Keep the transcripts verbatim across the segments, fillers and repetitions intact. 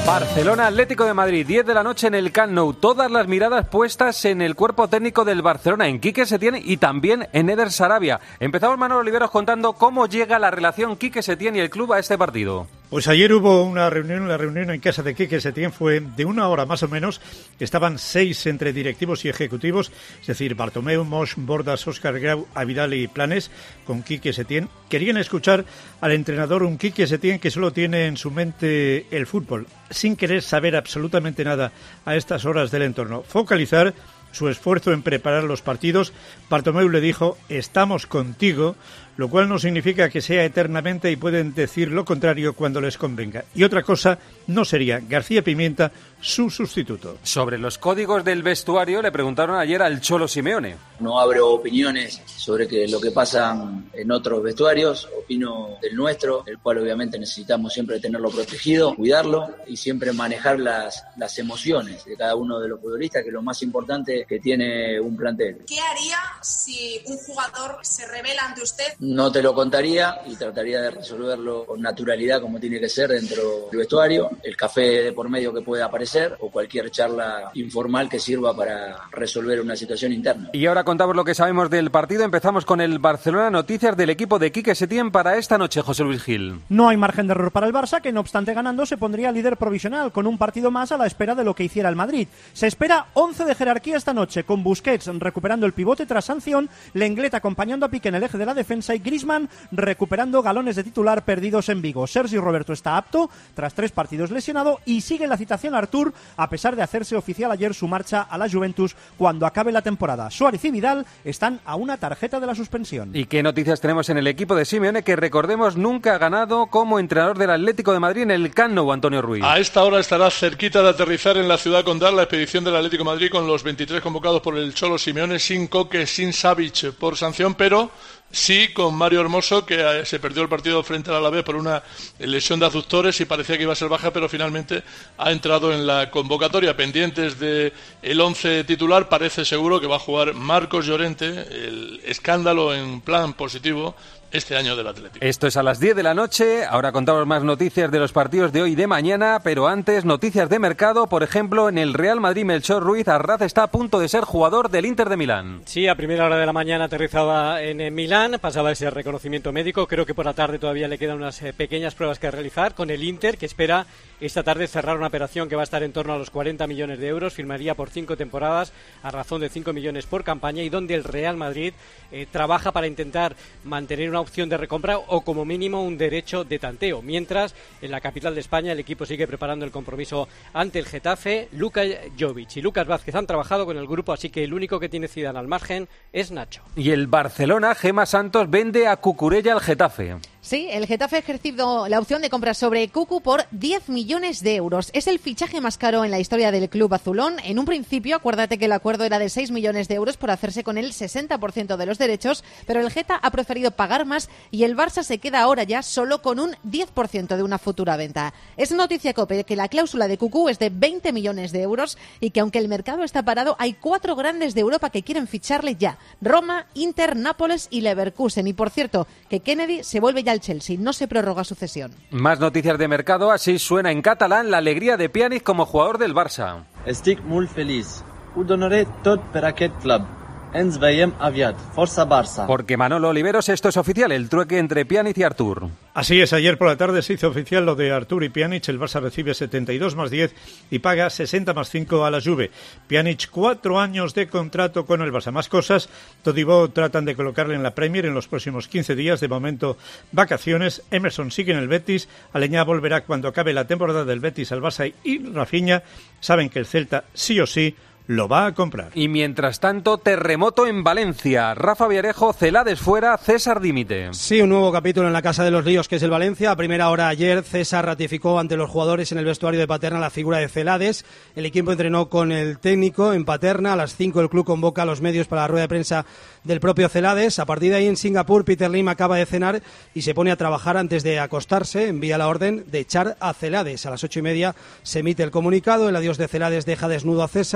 Barcelona Atlético de Madrid, diez de la noche en el Camp Nou. Todas las miradas puestas en el cuerpo técnico del Barcelona, en Quique Setién y también en Eder Sarabia. Empezamos, Manolo Oliveros, contando cómo llega la relación Quique Setién y el club a este partido. Pues ayer hubo una reunión, la reunión en casa de Quique Setién fue de una hora más o menos. Estaban seis entre directivos y ejecutivos, es decir, Bartomeu, Mosch, Bordas, Óscar Grau, Avidal y Planes, con Quique Setién. Querían escuchar al entrenador, un Quique Setién que solo tiene en su mente el fútbol, sin querer saber absolutamente nada a estas horas del entorno. Focalizar su esfuerzo en preparar los partidos. Bartomeu le dijo: estamos contigo, lo cual no significa que sea eternamente y pueden decir lo contrario cuando les convenga. Y otra cosa no sería García Pimienta su sustituto. Sobre los códigos del vestuario le preguntaron ayer al Cholo Simeone. No abro opiniones sobre que lo que pasa en otros vestuarios, opino del nuestro, el cual obviamente necesitamos siempre tenerlo protegido, cuidarlo y siempre manejar las, las emociones de cada uno de los futbolistas, que es lo más importante que tiene un plantel. ¿Qué haría si un jugador se revela ante usted? No te lo contaría y trataría de resolverlo con naturalidad, como tiene que ser dentro del vestuario. El café de por medio que pueda aparecer o cualquier charla informal que sirva para resolver una situación interna. Y ahora contamos lo que sabemos del partido. Empezamos con el Barcelona. Noticias del equipo de Quique Setién para esta noche, José Luis Gil. No hay margen de error para el Barça, que no obstante ganando se pondría líder provisional con un partido más a la espera de lo que hiciera el Madrid. Se espera once de jerarquía esta noche, con Busquets recuperando el pivote tras sanción, Lenglet acompañando a Piqué en el eje de la defensa y Griezmann recuperando galones de titular perdidos en Vigo. Sergi Roberto está apto tras tres partidos lesionado y sigue la citación a Artur, a pesar de hacerse oficial ayer su marcha a la Juventus cuando acabe la temporada. Suárez y Vidal están a una tarjeta de la suspensión. ¿Y qué noticias tenemos en el equipo de Simeone, que recordemos nunca ha ganado como entrenador del Atlético de Madrid en el Camp Nou, Antonio Ruiz? A esta hora estará cerquita de aterrizar en la ciudad condal la expedición del Atlético de Madrid con los veintitrés convocados por el Cholo Simeone, sin Coque, sin Savic por sanción, pero sí con Mario Hermoso, que se perdió el partido frente al Alavés por una lesión de aductores y parecía que iba a ser baja, pero finalmente ha entrado en la convocatoria. Pendientes de el once titular, parece seguro que va a jugar Marcos Llorente, el escándalo en plan positivo este año del Atlético. Esto es a las diez de la noche. Ahora contamos más noticias de los partidos de hoy y de mañana, pero antes noticias de mercado. Por ejemplo, en el Real Madrid, Melchor Ruiz Arraz está a punto de ser jugador del Inter de Milán. Sí, a primera hora de la mañana aterrizaba en Milán, pasaba ese reconocimiento médico. Creo que por la tarde todavía le quedan unas eh, pequeñas pruebas que realizar con el Inter, que espera esta tarde cerrar una operación que va a estar en torno a los cuarenta millones de euros. Firmaría por cinco temporadas a razón de cinco millones por campaña, y donde el Real Madrid eh, trabaja para intentar mantener una opción de recompra o como mínimo un derecho de tanteo. Mientras, en la capital de España, el equipo sigue preparando el compromiso ante el Getafe. Luka Jovic y Lucas Vázquez han trabajado con el grupo, así que el único que tiene Zidane al margen es Nacho. Y el Barcelona, Gemma Santos, vende a Cucurella al Getafe. Sí, el Getafe ha ejercido la opción de compra sobre Cucu por diez millones de euros. Es el fichaje más caro en la historia del club azulón. En un principio, acuérdate que el acuerdo era de seis millones de euros por hacerse con el sesenta por ciento de los derechos, pero el Geta ha preferido pagar más y el Barça se queda ahora ya solo con un diez por ciento de una futura venta. Es noticia COPE que la cláusula de Cucu es de veinte millones de euros y que aunque el mercado está parado, hay cuatro grandes de Europa que quieren ficharle ya: Roma, Inter, Nápoles y Leverkusen. Y por cierto, que Kennedy se vuelve ya al Chelsea, no se prorroga su cesión. Más noticias de mercado. Así suena en catalán la alegría de Pjanic como jugador del Barça. Estic molt feliç. Ho donaré tot per aquest club. Ens veiem aviat. Força Barça. Porque Manolo Oliveros, esto es oficial, el trueque entre Pjanic y Artur. Así es, ayer por la tarde se hizo oficial lo de Artur y Pjanic. El Barça recibe setenta y dos más diez y paga sesenta más cinco a la Juve. Pjanic, cuatro años de contrato con el Barça. Más cosas, Todibo tratan de colocarle en la Premier en los próximos quince días. De momento, vacaciones. Emerson sigue en el Betis. Aleñá volverá cuando acabe la temporada del Betis al Barça, y Rafinha saben que el Celta sí o sí lo va a comprar. Y mientras tanto, terremoto en Valencia. Rafa Villarejo, Celades fuera, César dimite. Sí, un nuevo capítulo en la Casa de los Ríos, que es el Valencia. A primera hora ayer, César ratificó ante los jugadores en el vestuario de Paterna la figura de Celades. El equipo entrenó con el técnico en Paterna. A las cinco el club convoca a los medios para la rueda de prensa del propio Celades. A partir de ahí, en Singapur, Peter Lim acaba de cenar y se pone a trabajar antes de acostarse. Envía la orden de echar a Celades. A las ocho y media se emite el comunicado. El adiós de Celades deja desnudo a César, que por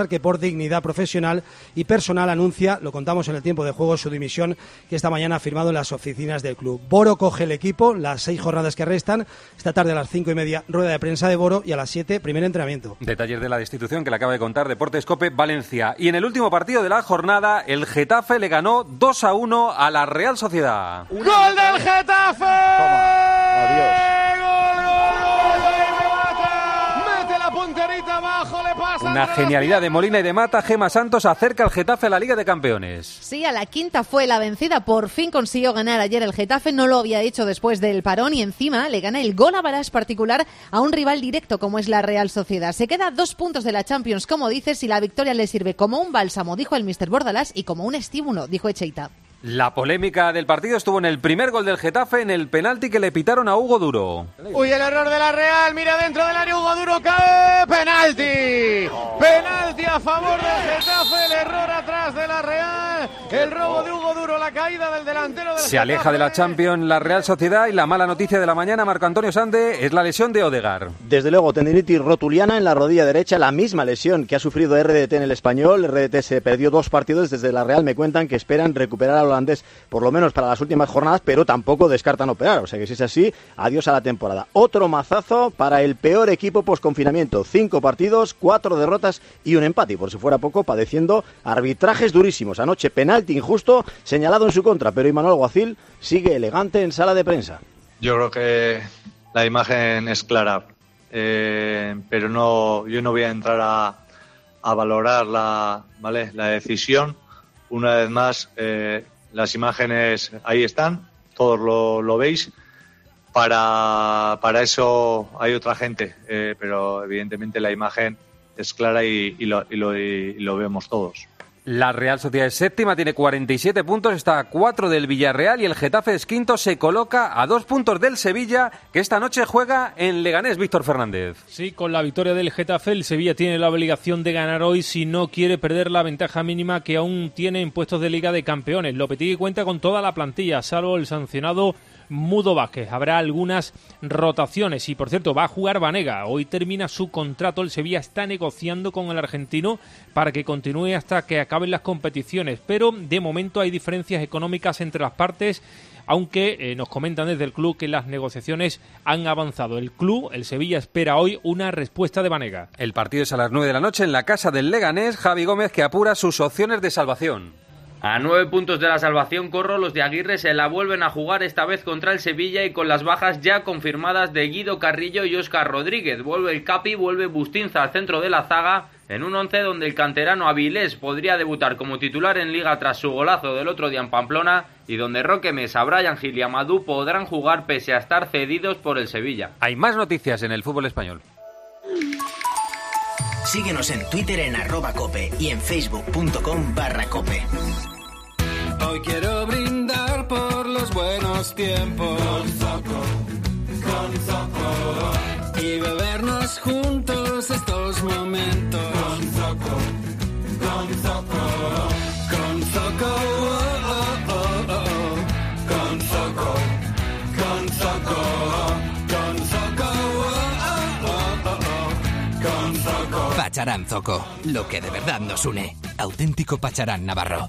dignidad profesional y personal, anuncia, lo contamos en el tiempo de juego, su dimisión, que esta mañana ha firmado en las oficinas del club. Boro coge el equipo, las seis jornadas que restan, esta tarde a las cinco y media, rueda de prensa de Boro, y a las siete, primer entrenamiento. Detalles de la destitución que le acaba de contar Deportes Cope Valencia. Y en el último partido de la jornada, el Getafe le ganó dos a uno a la Real Sociedad. ¡Gol del Getafe! Toma. Adiós. Punterita abajo, le pasa. Una genialidad de Molina y de Mata. Gema Santos acerca al Getafe a la Liga de Campeones. Sí, a la quinta fue la vencida. Por fin consiguió ganar ayer el Getafe. No lo había hecho después del parón y encima le gana el gol a Barás particular a un rival directo como es la Real Sociedad. Se queda a dos puntos de la Champions, como dices, y la victoria le sirve como un bálsamo, dijo el míster Bordalás, y como un estímulo, dijo Echeita. La polémica del partido estuvo en el primer gol del Getafe, en el penalti que le pitaron a Hugo Duro. Uy, el error de la Real, mira dentro del área, Hugo Duro cae, penalti, penalti a favor del Getafe, el error atrás de la Real, el robo de Hugo Duro, la caída del delantero del Se Getafe. aleja de la Champions la Real Sociedad, y la mala noticia de la mañana, Marco Antonio Sande, es la lesión de Odegaard. Desde luego, tendinitis rotuliana en la rodilla derecha, la misma lesión que ha sufrido R D T en el Español. R D T se perdió dos partidos, desde la Real me cuentan que esperan recuperar al holandés por lo menos para las últimas jornadas, pero tampoco descartan operar, o sea que si es así, adiós a la temporada. Otro mazazo para el peor equipo posconfinamiento, cinco partidos, cuatro derrotas y un empate, y por si fuera poco, padeciendo arbitrajes durísimos. Anoche penalti injusto señalado en su contra, pero Imanol Alguacil sigue elegante en sala de prensa. Yo creo que la imagen es clara, eh, pero no, yo no voy a entrar a, a valorar la, ¿vale? la decisión. Una vez más, eh, las imágenes ahí están, todos lo, lo veis. Para, para eso hay otra gente, eh, pero evidentemente la imagen es clara y, y, lo, y, lo, y lo vemos todos. La Real Sociedad es séptima, tiene cuarenta y siete puntos, está a cuatro del Villarreal, y el Getafe es quinto, se coloca a dos puntos del Sevilla, que esta noche juega en Leganés. Víctor Fernández. Sí, con la victoria del Getafe, el Sevilla tiene la obligación de ganar hoy si no quiere perder la ventaja mínima que aún tiene en puestos de Liga de Campeones. Lopetegui cuenta con toda la plantilla, salvo el sancionado Mudo Vázquez. Habrá algunas rotaciones y, por cierto, va a jugar Banega. Hoy termina su contrato. El Sevilla está negociando con el argentino para que continúe hasta que acaben las competiciones, pero de momento hay diferencias económicas entre las partes, aunque eh, nos comentan desde el club que las negociaciones han avanzado. El club, el Sevilla, espera hoy una respuesta de Banega. El partido es a las nueve de la noche en la casa del Leganés. Javi Gómez, que apura sus opciones de salvación. A nueve puntos de la salvación, Corro, los de Aguirre se la vuelven a jugar esta vez contra el Sevilla y con las bajas ya confirmadas de Guido Carrillo y Óscar Rodríguez. Vuelve el Capi, vuelve Bustinza al centro de la zaga, en un once donde el canterano Avilés podría debutar como titular en Liga tras su golazo del otro día en Pamplona, y donde Roque Mesa, Bryan Gil y Amadou podrán jugar pese a estar cedidos por el Sevilla. Hay más noticias en el fútbol español. Síguenos en Twitter en arroba cope y en facebook.com barra cope. Hoy quiero brindar por los buenos tiempos con Zoco, con Zoco, y bebernos juntos estos momentos con Zoco, con Zoco, con Zoco, oh, oh, oh, oh. Con Zoco, con Zoco, con Zoco, oh, oh, oh, oh. Con Zoco. Pacharán Zoco, lo que de verdad nos une. Auténtico Pacharán Navarro.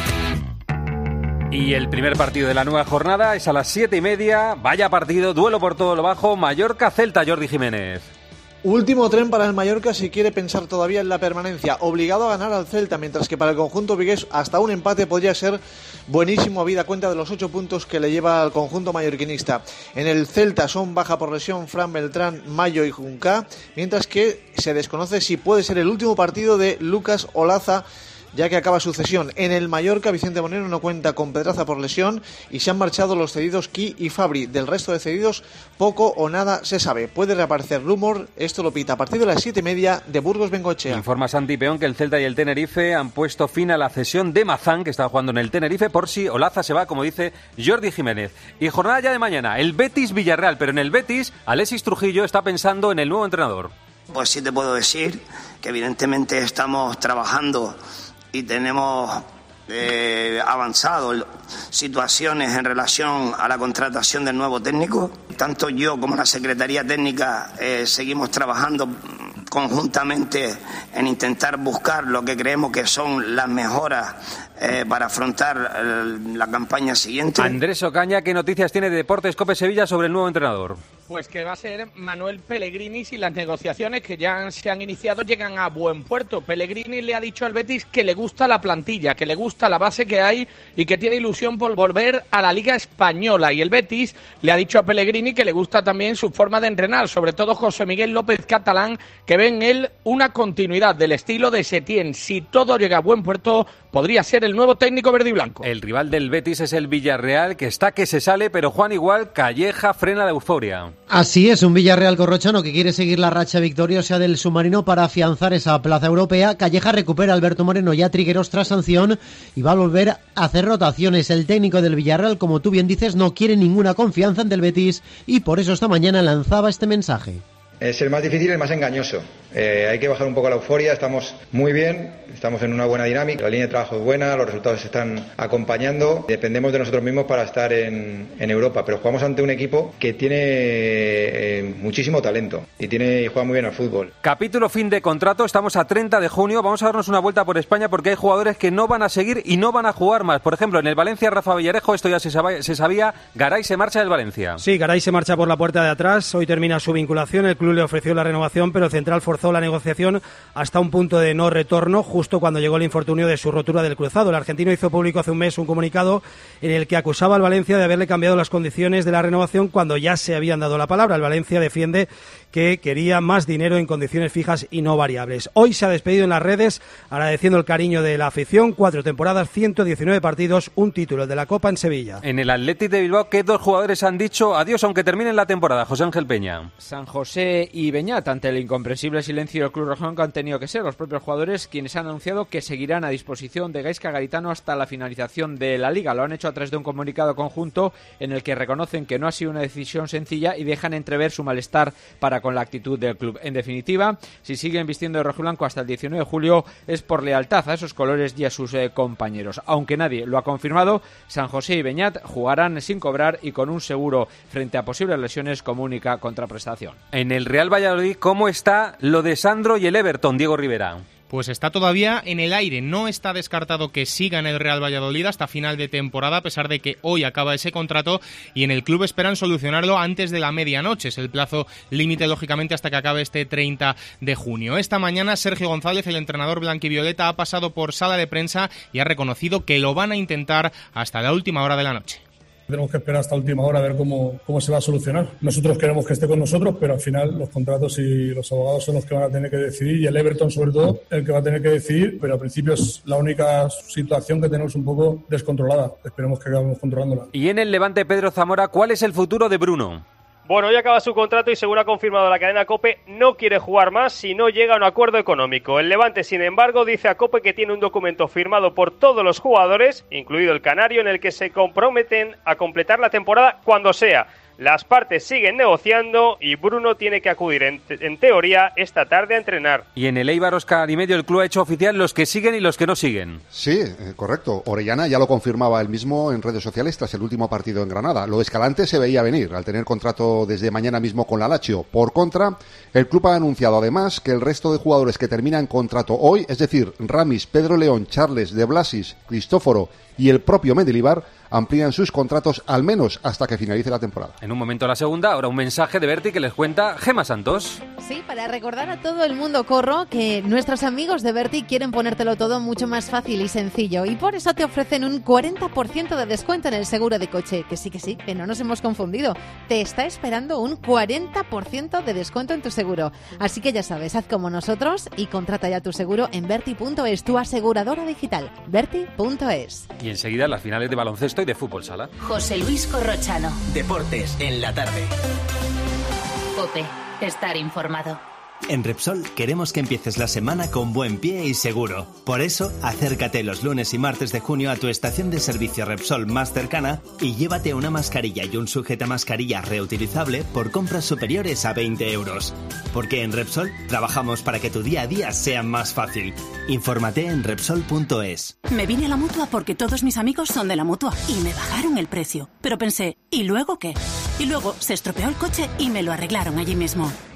Y el primer partido de la nueva jornada es a las siete y media. Vaya partido, duelo por todo lo bajo. Mallorca-Celta, Jordi Jiménez. Último tren para el Mallorca si quiere pensar todavía en la permanencia. Obligado a ganar al Celta, mientras que para el conjunto vigués hasta un empate podría ser buenísimo, habida cuenta de los ocho puntos que le lleva al conjunto mallorquinista. En el Celta son baja por lesión Fran Beltrán, Mayo y Junca, mientras que se desconoce si puede ser el último partido de Lucas Olaza, ya que acaba su cesión. En el Mallorca, Vicente Monero no cuenta con Pedraza por lesión y se han marchado los cedidos Ki y Fabri. Del resto de cedidos, poco o nada se sabe. Puede reaparecer rumor, esto lo pita a partir de las siete y media de Burgos Bengoechea. Informa Santi Peón que el Celta y el Tenerife han puesto fin a la cesión de Mazán, que estaba jugando en el Tenerife, por si Olaza se va, como dice Jordi Jiménez. Y jornada ya de mañana, el Betis-Villarreal, pero en el Betis, Alexis Trujillo está pensando en el nuevo entrenador. Pues sí te puedo decir que evidentemente estamos trabajando y tenemos eh, avanzado situaciones en relación a la contratación del nuevo técnico. Tanto yo como la Secretaría Técnica eh, seguimos trabajando conjuntamente en intentar buscar lo que creemos que son las mejoras eh, para afrontar el, la campaña siguiente. Andrés Ocaña, ¿qué noticias tiene de Deportes Cope Sevilla sobre el nuevo entrenador? Pues que va a ser Manuel Pellegrini si las negociaciones que ya se han iniciado llegan a buen puerto. Pellegrini le ha dicho al Betis que le gusta la plantilla, que le gusta la base que hay y que tiene ilusión por volver a la Liga Española. Y el Betis le ha dicho a Pellegrini que le gusta también su forma de entrenar, sobre todo José Miguel López Catalán, que ve en él una continuidad del estilo de Setién. Si todo llega a buen puerto, podría ser el nuevo técnico verde y blanco. El rival del Betis es el Villarreal, que está que se sale, pero Juan igual, Calleja frena la euforia. Así es, un Villarreal corrochano que quiere seguir la racha victoriosa del submarino para afianzar esa plaza europea. Calleja recupera a Alberto Moreno y a Trigueros tras sanción y va a volver a hacer rotaciones. El técnico del Villarreal, como tú bien dices, no quiere ninguna confianza en el Betis y por eso esta mañana lanzaba este mensaje. Es el más difícil y el más engañoso. Eh, hay que bajar un poco la euforia, estamos muy bien, estamos en una buena dinámica, la línea de trabajo es buena, los resultados se están acompañando, dependemos de nosotros mismos para estar en, en Europa, pero jugamos ante un equipo que tiene eh, muchísimo talento y, tiene, y juega muy bien al fútbol. Capítulo fin de contrato, estamos a treinta de junio, vamos a darnos una vuelta por España porque hay jugadores que no van a seguir y no van a jugar más. Por ejemplo, en el Valencia, Rafa Villarejo, esto ya se sabía, se sabía, Garay se marcha del Valencia. Sí, Garay se marcha por la puerta de atrás, hoy termina su vinculación, el club le ofreció la renovación, pero Central forzó la negociación hasta un punto de no retorno, justo cuando llegó el infortunio de su rotura del cruzado. El argentino hizo público hace un mes un comunicado en el que acusaba al Valencia de haberle cambiado las condiciones de la renovación cuando ya se habían dado la palabra. El Valencia defiende que quería más dinero en condiciones fijas y no variables. Hoy se ha despedido en las redes agradeciendo el cariño de la afición, cuatro temporadas, ciento diecinueve partidos, un título de la Copa en Sevilla. En el Athletic de Bilbao, ¿qué dos jugadores han dicho adiós aunque terminen la temporada? José Ángel Peña. San José y Beñat, ante el incomprensible silencio del club rojón, que han tenido que ser los propios jugadores quienes han anunciado que seguirán a disposición de Gaizka Garitano hasta la finalización de la Liga. Lo han hecho a través de un comunicado conjunto en el que reconocen que no ha sido una decisión sencilla y dejan entrever su malestar para con la actitud del club. En definitiva, si siguen vistiendo de rojiblanco hasta el diecinueve de julio es por lealtad a esos colores y a sus eh, compañeros. Aunque nadie lo ha confirmado, San José y Beñat jugarán sin cobrar y con un seguro frente a posibles lesiones como única contraprestación. En el Real Valladolid, ¿cómo está lo de Sandro y el Everton, Diego Rivera? Pues está todavía en el aire, no está descartado que siga en el Real Valladolid hasta final de temporada, a pesar de que hoy acaba ese contrato y en el club esperan solucionarlo antes de la medianoche, es el plazo límite lógicamente hasta que acabe este treinta de junio. Esta mañana Sergio González, el entrenador blanquivioleta, ha pasado por sala de prensa y ha reconocido que lo van a intentar hasta la última hora de la noche. Tenemos que esperar hasta última hora a ver cómo, cómo se va a solucionar. Nosotros queremos que esté con nosotros, pero al final los contratos y los abogados son los que van a tener que decidir y el Everton sobre todo el que va a tener que decidir, pero al principio es la única situación que tenemos un poco descontrolada. Esperemos que acabemos controlándola. Y en el Levante, Pedro Zamora, ¿cuál es el futuro de Bruno? Bueno, hoy acaba su contrato y según ha confirmado la cadena COPE, no quiere jugar más si no llega a un acuerdo económico. El Levante, sin embargo, dice a COPE que tiene un documento firmado por todos los jugadores, incluido el canario, en el que se comprometen a completar la temporada cuando sea. Las partes siguen negociando y Bruno tiene que acudir, en, te- en teoría, esta tarde a entrenar. Y en el Eibar, Óscar y medio, el club ha hecho oficial los que siguen y los que no siguen. Sí, eh, correcto. Orellana ya lo confirmaba él mismo en redes sociales tras el último partido en Granada. Lo de Escalante se veía venir al tener contrato desde mañana mismo con la Lazio. Por contra, el club ha anunciado además que el resto de jugadores que terminan contrato hoy, es decir, Ramis, Pedro León, Charles, De Blasis, Cristóforo y el propio Mendilibar, amplían sus contratos al menos hasta que finalice la temporada. En un momento la segunda, ahora un mensaje de Berti que les cuenta Gema Santos. Sí, para recordar a todo el mundo, Corro, que nuestros amigos de Berti quieren ponértelo todo mucho más fácil y sencillo y por eso te ofrecen un cuarenta por ciento de descuento en el seguro de coche. Que sí, que sí, que no nos hemos confundido. Te está esperando un cuarenta por ciento de descuento en tu seguro. Así que ya sabes, haz como nosotros y contrata ya tu seguro en Berti punto es, tu aseguradora digital. Berti punto es. Y enseguida las finales de baloncesto y de fútbol sala. José Luis Corrochano. Deportes en la tarde. COPE. Estar informado. En Repsol queremos que empieces la semana con buen pie y seguro. Por eso, acércate los lunes y martes de junio a tu estación de servicio Repsol más cercana y llévate una mascarilla y un sujetamascarilla reutilizable por compras superiores a veinte euros. Porque en Repsol trabajamos para que tu día a día sea más fácil. Infórmate en Repsol punto es. Me vine a la Mutua porque todos mis amigos son de la Mutua y me bajaron el precio. Pero pensé, ¿y luego qué? Y luego se estropeó el coche y me lo arreglaron allí mismo.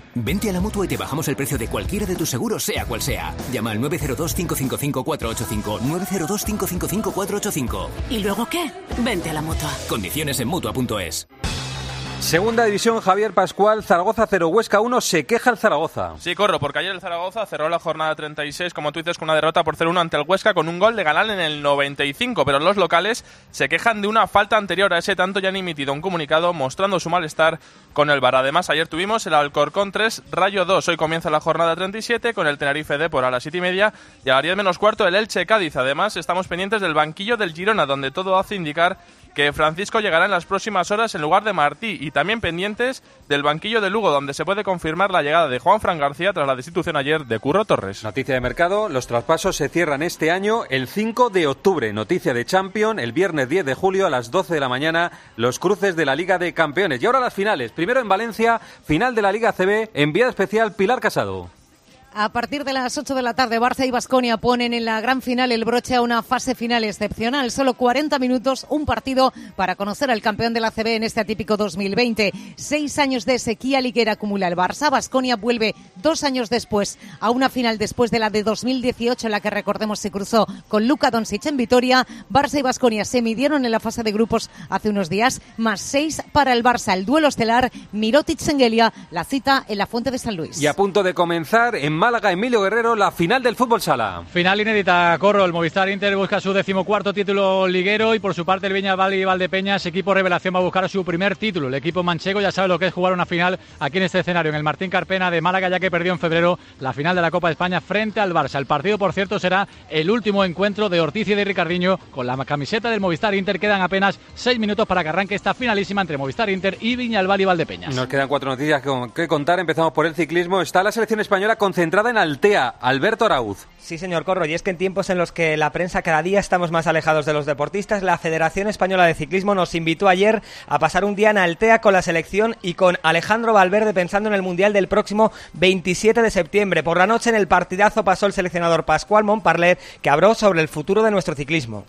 Vente a la Mutua y te bajamos el precio de cualquiera de tus seguros, sea cual sea. Llama al nueve cero dos, cinco cinco cinco, cuatro ocho cinco, nueve cero dos, cinco cinco cinco, cuatro ocho cinco. ¿Y luego qué? Vente a la Mutua. Condiciones en Mutua punto es. Segunda división, Javier Pascual, Zaragoza cero, Huesca uno, se queja el Zaragoza. Sí, corro, porque ayer el Zaragoza cerró la jornada treinta y seis, como tú dices, con una derrota por cero uno ante el Huesca con un gol de Galán en el noventa y cinco, pero los locales se quejan de una falta anterior a ese tanto y han emitido un comunicado mostrando su malestar con el V A R. Además, ayer tuvimos el Alcorcón tres, Rayo dos. Hoy comienza la jornada treinta y siete con el Tenerife Depor a las siete y media y a las diez menos cuarto el Elche Cádiz. Además, estamos pendientes del banquillo del Girona, donde todo hace indicar que Francisco llegará en las próximas horas en lugar de Martí, y también pendientes del banquillo de Lugo, donde se puede confirmar la llegada de Juanfran García tras la destitución ayer de Curro Torres. Noticia de mercado, los traspasos se cierran este año el cinco de octubre. Noticia de Champions, el viernes diez de julio a las doce de la mañana, los cruces de la Liga de Campeones. Y ahora las finales, primero en Valencia, final de la Liga C B, enviada especial Pilar Casado. A partir de las ocho de la tarde, Barça y Baskonia ponen en la gran final el broche a una fase final excepcional. Solo cuarenta minutos, un partido para conocer al campeón de la A C B en este atípico dos mil veinte. Seis años de sequía liguera acumula el Barça. Baskonia vuelve dos años después a una final después de la de dos mil dieciocho, en la que, recordemos, se cruzó con Luka Doncic en Vitoria. Barça y Baskonia se midieron en la fase de grupos hace unos días, más seis para el Barça. El duelo estelar, Mirotic-Sengelia, la cita en la Fuente de San Luis. Y a punto de comenzar en Málaga, Emilio Guerrero, la final del fútbol sala. Final inédita, Corro. El Movistar Inter busca su decimocuarto título liguero y por su parte el Viñalbal y Valdepeñas, equipo revelación, va a buscar su primer título. El equipo manchego ya sabe lo que es jugar una final aquí en este escenario, en el Martín Carpena de Málaga, ya que perdió en febrero la final de la Copa de España frente al Barça. El partido, por cierto, será el último encuentro de Ortiz y de Ricardiño con la camiseta del Movistar Inter. Quedan apenas seis minutos para que arranque esta finalísima entre Movistar Inter y Viñalbal y Valdepeñas. Nos quedan cuatro noticias que contar. Empezamos por el ciclismo. Está la selección española concentrada en Altea. Alberto Arauz. Sí, señor Corro, y es que en tiempos en los que la prensa cada día estamos más alejados de los deportistas, la Federación Española de Ciclismo nos invitó ayer a pasar un día en Altea con la selección y con Alejandro Valverde pensando en el Mundial del próximo veintisiete de septiembre. Por la noche en el partidazo pasó el seleccionador Pascual Montparler, que habló sobre el futuro de nuestro ciclismo.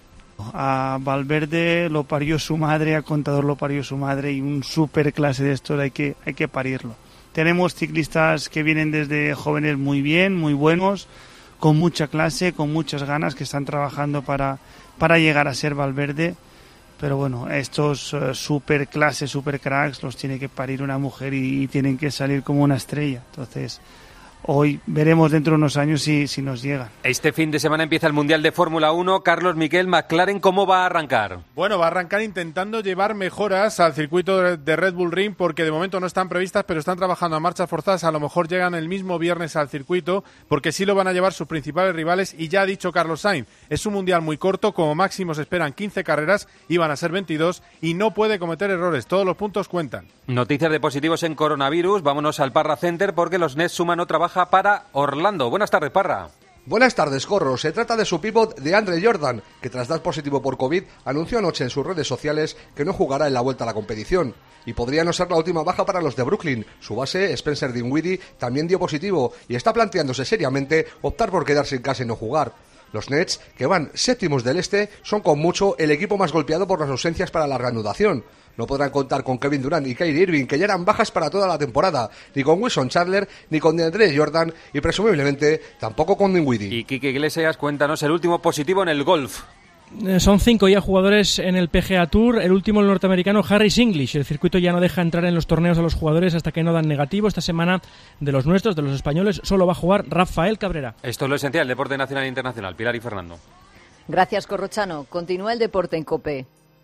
A Valverde lo parió su madre, a Contador lo parió su madre, y un super clase de esto hay que, hay que parirlo. Tenemos ciclistas que vienen desde jóvenes muy bien, muy buenos, con mucha clase, con muchas ganas, que están trabajando para, para llegar a ser Valverde. Pero bueno, estos uh, super clases, super cracks, los tiene que parir una mujer y, y tienen que salir como una estrella. Entonces, hoy veremos dentro de unos años si, si nos llegan. Este fin de semana empieza el Mundial de Fórmula uno. Carlos Miquel, McLaren, ¿cómo va a arrancar? Bueno, va a arrancar intentando llevar mejoras al circuito de Red Bull Ring, porque de momento no están previstas, pero están trabajando a marchas forzadas. A lo mejor llegan el mismo viernes al circuito, porque sí lo van a llevar sus principales rivales. Y ya ha dicho Carlos Sainz, es un Mundial muy corto, como máximo se esperan quince carreras, y van a ser veintidós, y no puede cometer errores, todos los puntos cuentan. Noticias de positivos en coronavirus, vámonos al Parra Center, porque los Nets suman otra baja para Orlando. Buenas tardes, Parra. Buenas tardes, Corro. Se trata de su pívot de Andre Jordan, que tras dar positivo por COVID, anunció anoche en sus redes sociales que no jugará en la vuelta a la competición. Y podría no ser la última baja para los de Brooklyn. Su base, Spencer Dinwiddie, también dio positivo y está planteándose seriamente optar por quedarse en casa y no jugar. Los Nets, que van séptimos del este, son con mucho el equipo más golpeado por las ausencias para la reanudación. No podrán contar con Kevin Durant y Kyrie Irving, que ya eran bajas para toda la temporada, ni con Wilson Chandler, ni con DeAndre Jordan, y presumiblemente tampoco con Dinwiddie. Y Quique Iglesias, cuéntanos el último positivo en el golf. Son cinco ya jugadores en el P G A Tour, el último el norteamericano Harris English. El circuito ya no deja entrar en los torneos a los jugadores hasta que no dan negativo. Esta semana, de los nuestros, de los españoles, solo va a jugar Rafael Cabrera. Esto es lo esencial, deporte nacional e internacional. Pilar y Fernando. Gracias, Corrochano. Continúa el deporte en COPE.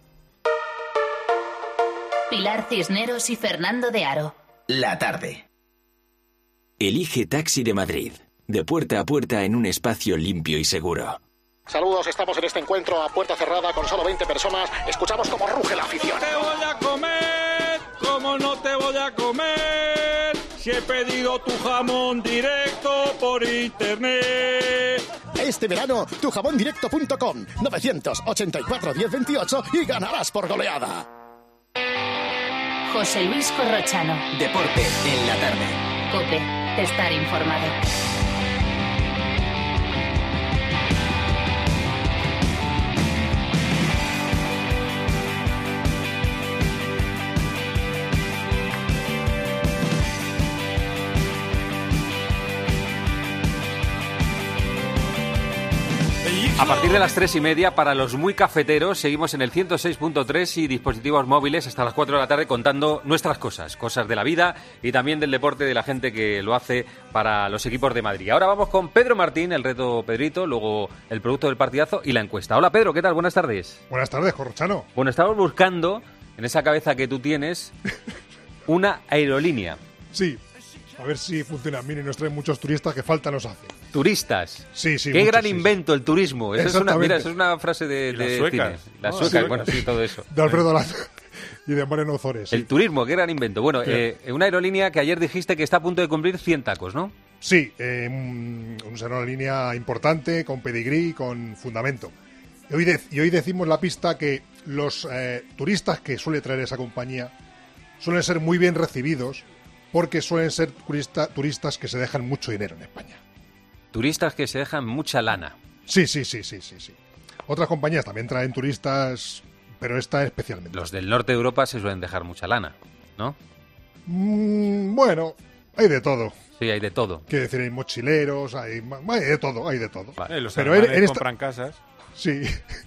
Pilar Cisneros y Fernando de Aro. La tarde. Elige Taxi de Madrid. De puerta a puerta en un espacio limpio y seguro. Saludos, estamos en este encuentro a puerta cerrada con solo veinte personas. Escuchamos cómo ruge la afición. Te voy a comer, como no te voy a comer, si he pedido tu jamón directo por internet. Este verano, tu jamón directo punto com, novecientos ochenta y cuatro diez veintiocho y ganarás por goleada. José Luis Corrochano. Deporte en la tarde. COPE, estar informado. A partir de las tres y media, para los muy cafeteros, seguimos en el ciento seis punto tres y dispositivos móviles hasta las cuatro de la tarde contando nuestras cosas, cosas de la vida y también del deporte de la gente que lo hace para los equipos de Madrid. Ahora vamos con Pedro Martín, el reto Pedrito, luego el producto del partidazo y la encuesta. Hola Pedro, ¿qué tal? Buenas tardes. Buenas tardes, Corrochano. Bueno, estamos buscando, en esa cabeza que tú tienes, una aerolínea. Sí. A ver si funciona bien y nos traen muchos turistas, que falta nos hace. ¿Turistas? Sí, sí. Qué muchos, gran sí, invento el turismo. Eso es una, mira, eso es una frase de, y de las suecas. cine. Las No, suecas, sí, bueno, sí, todo eso. De Alfredo Landa y de Mariano Ozores. Sí. El turismo, qué gran invento. Bueno, Sí. eh, una aerolínea que ayer dijiste que está a punto de cumplir cien tacos, ¿no? Sí, eh, un- una aerolínea importante, con pedigrí, con fundamento. Y hoy, de- y hoy decimos la pista que los eh, turistas que suele traer esa compañía suelen ser muy bien recibidos, porque suelen ser turista- turistas que se dejan mucho dinero en España. Turistas que se dejan mucha lana. Sí, sí, sí, sí, sí, sí. Otras compañías también traen turistas, pero esta especialmente. Los del norte de Europa se suelen dejar mucha lana, ¿no? Mm, bueno, hay de todo. Sí, hay de todo. Quiero decir, hay mochileros, hay, hay de todo, hay de todo. Eh, los Pero alemanes en- en esta- compran casas. Sí.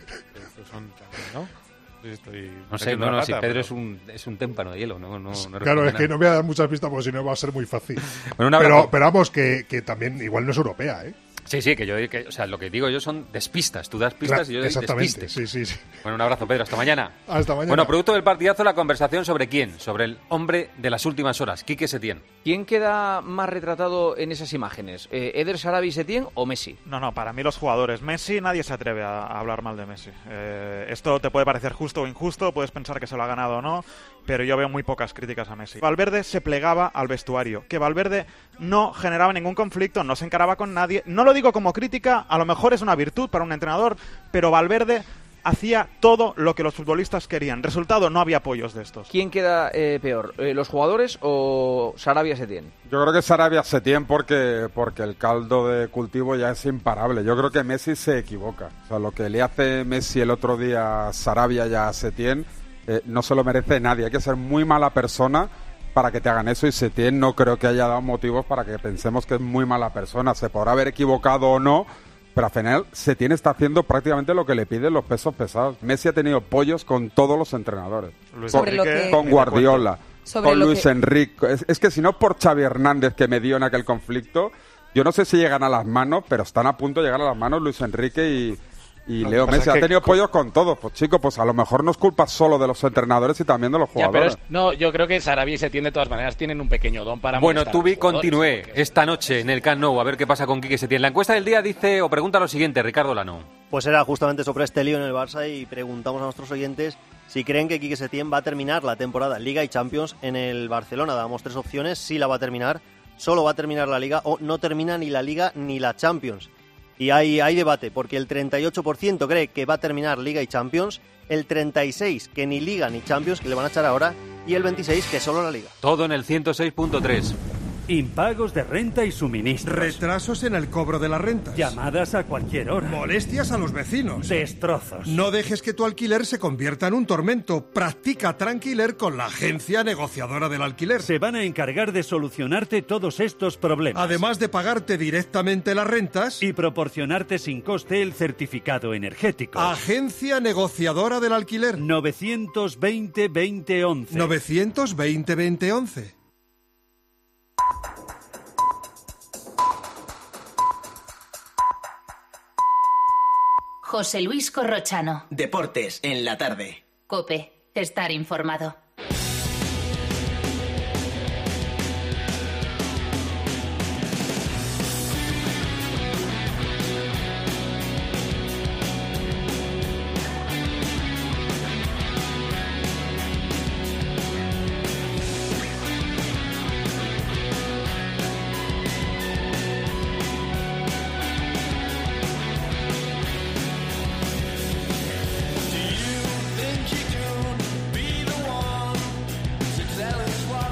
Estos son también, ¿no? Estoy No sé, metiendo no, la no, si pata, Pedro pero- es un, es un témpano de hielo, no, no, no Claro, responde es que nada. no voy a dar muchas pistas porque si no va a ser muy fácil. Bueno, un abrazo. pero, pero vamos, que, que también igual no es europea, ¿eh? Sí, sí, que yo, que, o sea, lo que digo yo son despistas. Tú das pistas Claro, y yo doy exactamente, despistes. sí, sí, sí. Bueno, un abrazo, Pedro. Hasta mañana. Hasta mañana. Bueno, producto del partidazo, la conversación sobre quién. Sobre el hombre de las últimas horas, Quique Setién. ¿Quién queda más retratado en esas imágenes? Eh, ¿Eder Sarabia y Setién o Messi? No, no, para mí los jugadores. Messi, nadie se atreve a, a hablar mal de Messi. Eh, esto te puede parecer justo o injusto, puedes pensar que se lo ha ganado o no, pero yo veo muy pocas críticas a Messi. Valverde se plegaba al vestuario, que Valverde no generaba ningún conflicto, no se encaraba con nadie. No lo digo como crítica, a lo mejor es una virtud para un entrenador, pero Valverde hacía todo lo que los futbolistas querían. Resultado, no había apoyos de estos. ¿Quién queda eh, peor, eh, los jugadores o Sarabia Setién? Yo creo que Sarabia Setién porque, porque el caldo de cultivo ya es imparable. Yo creo que Messi se equivoca. O sea, lo que le hace Messi el otro día a Sarabia y a Setién eh, no se lo merece nadie. Hay que ser muy mala persona para que te hagan eso y Setién no creo que haya dado motivos para que pensemos que es muy mala persona. Se podrá haber equivocado o no, pero al final Setién está haciendo prácticamente lo que le piden los pesos pesados. Messi ha tenido pollos con todos los entrenadores. Luis con, Enrique, con Guardiola, Sobre con lo Luis que- Enrique. Es, es que si no es por Xavi Hernández que me dio en aquel conflicto, yo no sé si llegan a las manos, pero están a punto de llegar a las manos Luis Enrique y, y Lo que Leo pasa Messi. es Ha que tenido con- pollos con todos. Pues chicos, pues a lo mejor no es culpa solo de los entrenadores y también de los Ya, pero jugadores. es- no, yo creo que Sarabia y Setién de todas maneras tienen un pequeño don para Bueno, molestar a los Tubi jugadores, continúe porque- esta noche en el Camp Nou a ver qué pasa con Quique Setién. La encuesta del día dice o pregunta lo siguiente, Ricardo Lano. Pues era justamente sobre este lío en el Barça y preguntamos a nuestros oyentes si creen que Quique Setién va a terminar la temporada Liga y Champions en el Barcelona. Damos tres opciones: sí la va a terminar, solo va a terminar la Liga o no termina ni la Liga ni la Champions. Y hay, hay debate, porque el treinta y ocho por ciento cree que va a terminar Liga y Champions, el treinta y seis por ciento que ni Liga ni Champions, que le van a echar ahora, y el veintiséis por ciento que solo la Liga. Todo en el ciento seis punto tres. Impagos de renta y suministros. Retrasos en el cobro de las rentas. Llamadas a cualquier hora. Molestias a los vecinos. Destrozos. No dejes que tu alquiler se convierta en un tormento. Practica Tranquiler con la agencia negociadora del alquiler. Se van a encargar de solucionarte todos estos problemas. Además de pagarte directamente las rentas. Y proporcionarte sin coste el certificado energético. Agencia negociadora del alquiler. novecientos veinte veinte once. novecientos veinte veinte once. José Luis Corrochano. Deportes en la tarde. Cope, estar informado.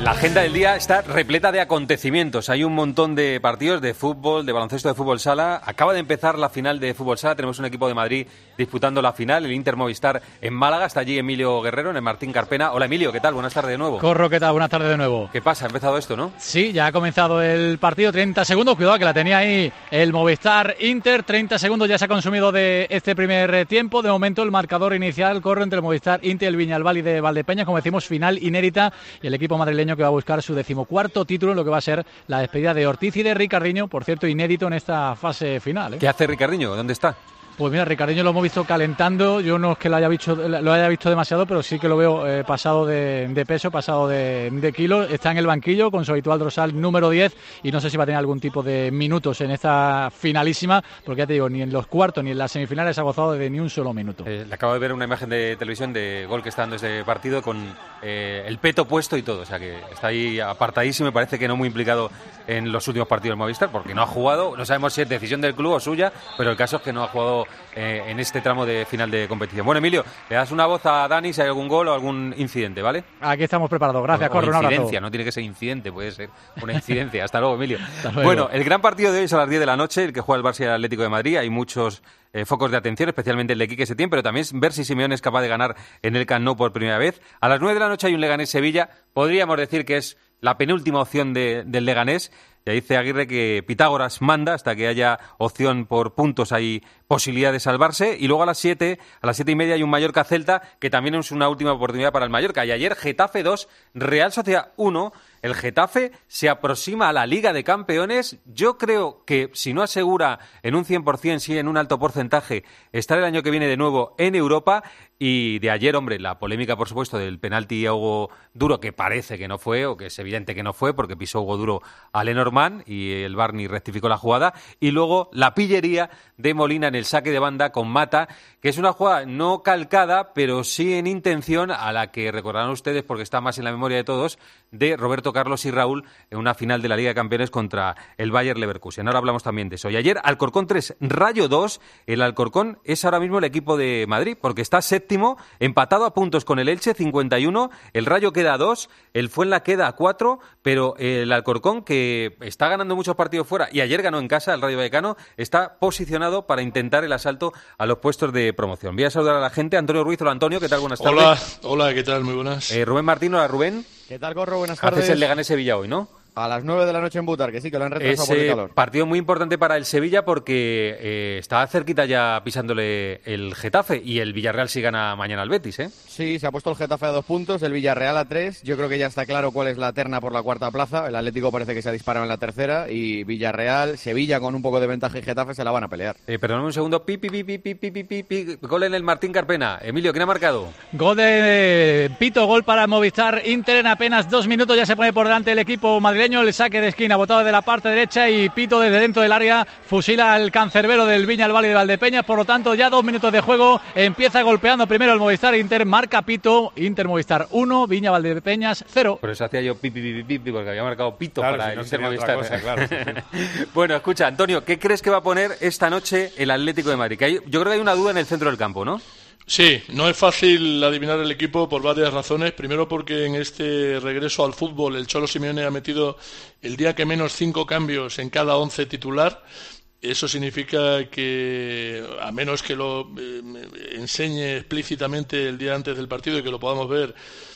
La agenda del día está repleta de acontecimientos. Hay un montón de partidos de fútbol, de baloncesto, de fútbol sala. Acaba de empezar la final de fútbol sala. Tenemos un equipo de Madrid disputando la final, el Inter Movistar en Málaga. Está allí Emilio Guerrero en el Martín Carpena. Hola Emilio, ¿qué tal? Buenas tardes de nuevo. Corro, ¿qué tal? Buenas tardes de nuevo. ¿Qué pasa? ¿Ha empezado esto, no? Sí, ya ha comenzado el partido. treinta segundos. Cuidado que la tenía ahí el Movistar Inter. treinta segundos ya se ha consumido de este primer tiempo. De momento el marcador inicial corre entre el Movistar Inter y el Viñalbal y de Valdepeñas. Como decimos, final inédita. Y el equipo madrileño que va a buscar su decimocuarto título en lo que va a ser la despedida de Ortiz y de Ricardiño, por cierto, inédito en esta fase final, ¿eh? ¿Qué hace Ricardiño? ¿Dónde está? Pues mira, Ricardiño lo hemos visto calentando. Yo no es que lo haya visto, lo haya visto demasiado, pero sí que lo veo eh, pasado de, de peso, pasado de, de kilos. Está en el banquillo con su habitual dorsal número diez y no sé si va a tener algún tipo de minutos en esta finalísima, porque ya te digo, ni en los cuartos ni en las semifinales ha gozado de ni un solo minuto. Eh, le acabo de ver una imagen de televisión de gol que está dando este partido con eh, el peto puesto y todo. O sea que está ahí apartadísimo y parece que no muy implicado en los últimos partidos del Movistar, porque no ha jugado. No sabemos si es decisión del club o suya, pero el caso es que no ha jugado Eh, en este tramo de final de competición. Bueno, Emilio, le das una voz a Dani si hay algún gol o algún incidente, ¿vale? Aquí estamos preparados. Gracias, Corro. Una incidencia, no tiene que ser incidente, puede ser una incidencia. Hasta luego, Emilio. Hasta luego. Bueno, el gran partido de hoy es a las diez de la noche, el que juega el Barça y el Atlético de Madrid. Hay muchos eh, focos de atención, especialmente el de Quique Setién, pero también ver si Simeone es capaz de ganar en el Camp Nou por primera vez. A las nueve de la noche hay un Leganés-Sevilla. Podríamos decir que es la penúltima opción de, del Leganés. Ya dice Aguirre que Pitágoras manda hasta que haya opción por puntos, hay posibilidad de salvarse. Y luego a las siete, a las siete y media hay un Mallorca-Celta, que también es una última oportunidad para el Mallorca. Y ayer Getafe dos, Real Sociedad uno. El Getafe se aproxima a la Liga de Campeones. Yo creo que si no asegura en un cien por ciento, sí en un alto porcentaje, estar el año que viene de nuevo en Europa. Y de ayer, hombre, la polémica, por supuesto, del penalti a Hugo Duro, que parece que no fue, o que es evidente que no fue, porque pisó Hugo Duro a Lenormand y el Barney rectificó la jugada. Y luego la pillería de Molina en el saque de banda con Mata, que es una jugada no calcada, pero sí en intención, a la que recordarán ustedes, porque está más en la memoria de todos, de Roberto Carlos y Raúl en una final de la Liga de Campeones contra el Bayer Leverkusen. Ahora hablamos también de eso. Y ayer, Alcorcón tres, Rayo dos. El Alcorcón es ahora mismo el equipo de Madrid, porque está séptimo, empatado a puntos con el Elche, cincuenta y uno. El Rayo queda a dos, el Fuenla queda a cuatro, pero el Alcorcón, que está ganando muchos partidos fuera y ayer ganó en casa el Rayo Vallecano, está posicionado para intentar el asalto a los puestos de promoción. Voy a saludar a la gente. Antonio Ruiz, hola Antonio, ¿qué tal? Buenas tardes. Hola, hola, ¿qué tal? Muy buenas. Eh, Rubén Martín, hola Rubén. ¿Qué tal, Corro? Buenas tardes. Haces el Leganés-Sevilla hoy, ¿no? A las nueve de la noche en Butar, que sí, que lo han retrasado Ese por el calor. Partido muy importante para el Sevilla porque eh, está cerquita ya pisándole el Getafe y el Villarreal sí gana mañana al Betis, ¿eh? Sí, se ha puesto el Getafe a dos puntos, el Villarreal a tres. Yo creo que ya está claro cuál es la terna por la cuarta plaza. El Atlético parece que se ha disparado en la tercera y Villarreal, Sevilla con un poco de ventaja y Getafe se la van a pelear. Eh, perdóname un segundo. Pi, pi, pi, pi, pi, pi, pi, pi. Gol en el Martín Carpena. Emilio, ¿quién ha marcado? Gol de Pito, gol para Movistar Inter en apenas dos minutos. Ya se pone por delante el equipo madrileño. El saque de esquina botado de la parte derecha y Pito desde dentro del área fusila al cancerbero del Viñalbal y de Valdepeñas. Por lo tanto, ya dos minutos de juego. Empieza golpeando primero el Movistar Inter. Marca Pito. Inter Movistar uno, Viña Valdepeñas cero. Por eso hacía yo pi, pi, pi, pi, pi, porque había marcado Pito claro, para si el no Inter sería Movistar. otra cosa, claro, sí, sí. Bueno, escucha, Antonio, ¿qué crees que va a poner esta noche el Atlético de Madrid? Que hay, yo creo que hay una duda en el centro del campo, ¿no? Sí, no es fácil adivinar el equipo por varias razones. Primero porque en este regreso al fútbol el Cholo Simeone ha metido el día que menos cinco cambios en cada once titular. Eso significa que, a menos que lo eh, enseñe explícitamente el día antes del partido y que lo podamos ver,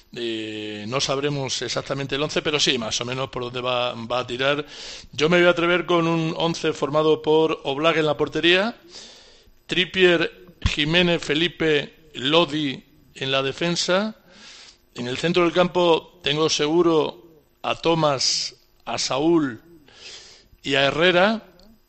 eh, no sabremos exactamente el once, pero sí, más o menos por dónde va, va a tirar. Yo me voy a atrever con un once formado por Oblak en la portería, Trippier, Jiménez, Felipe, Lodi en la defensa. En el centro del campo tengo seguro a Tomás, a Saúl y a Herrera.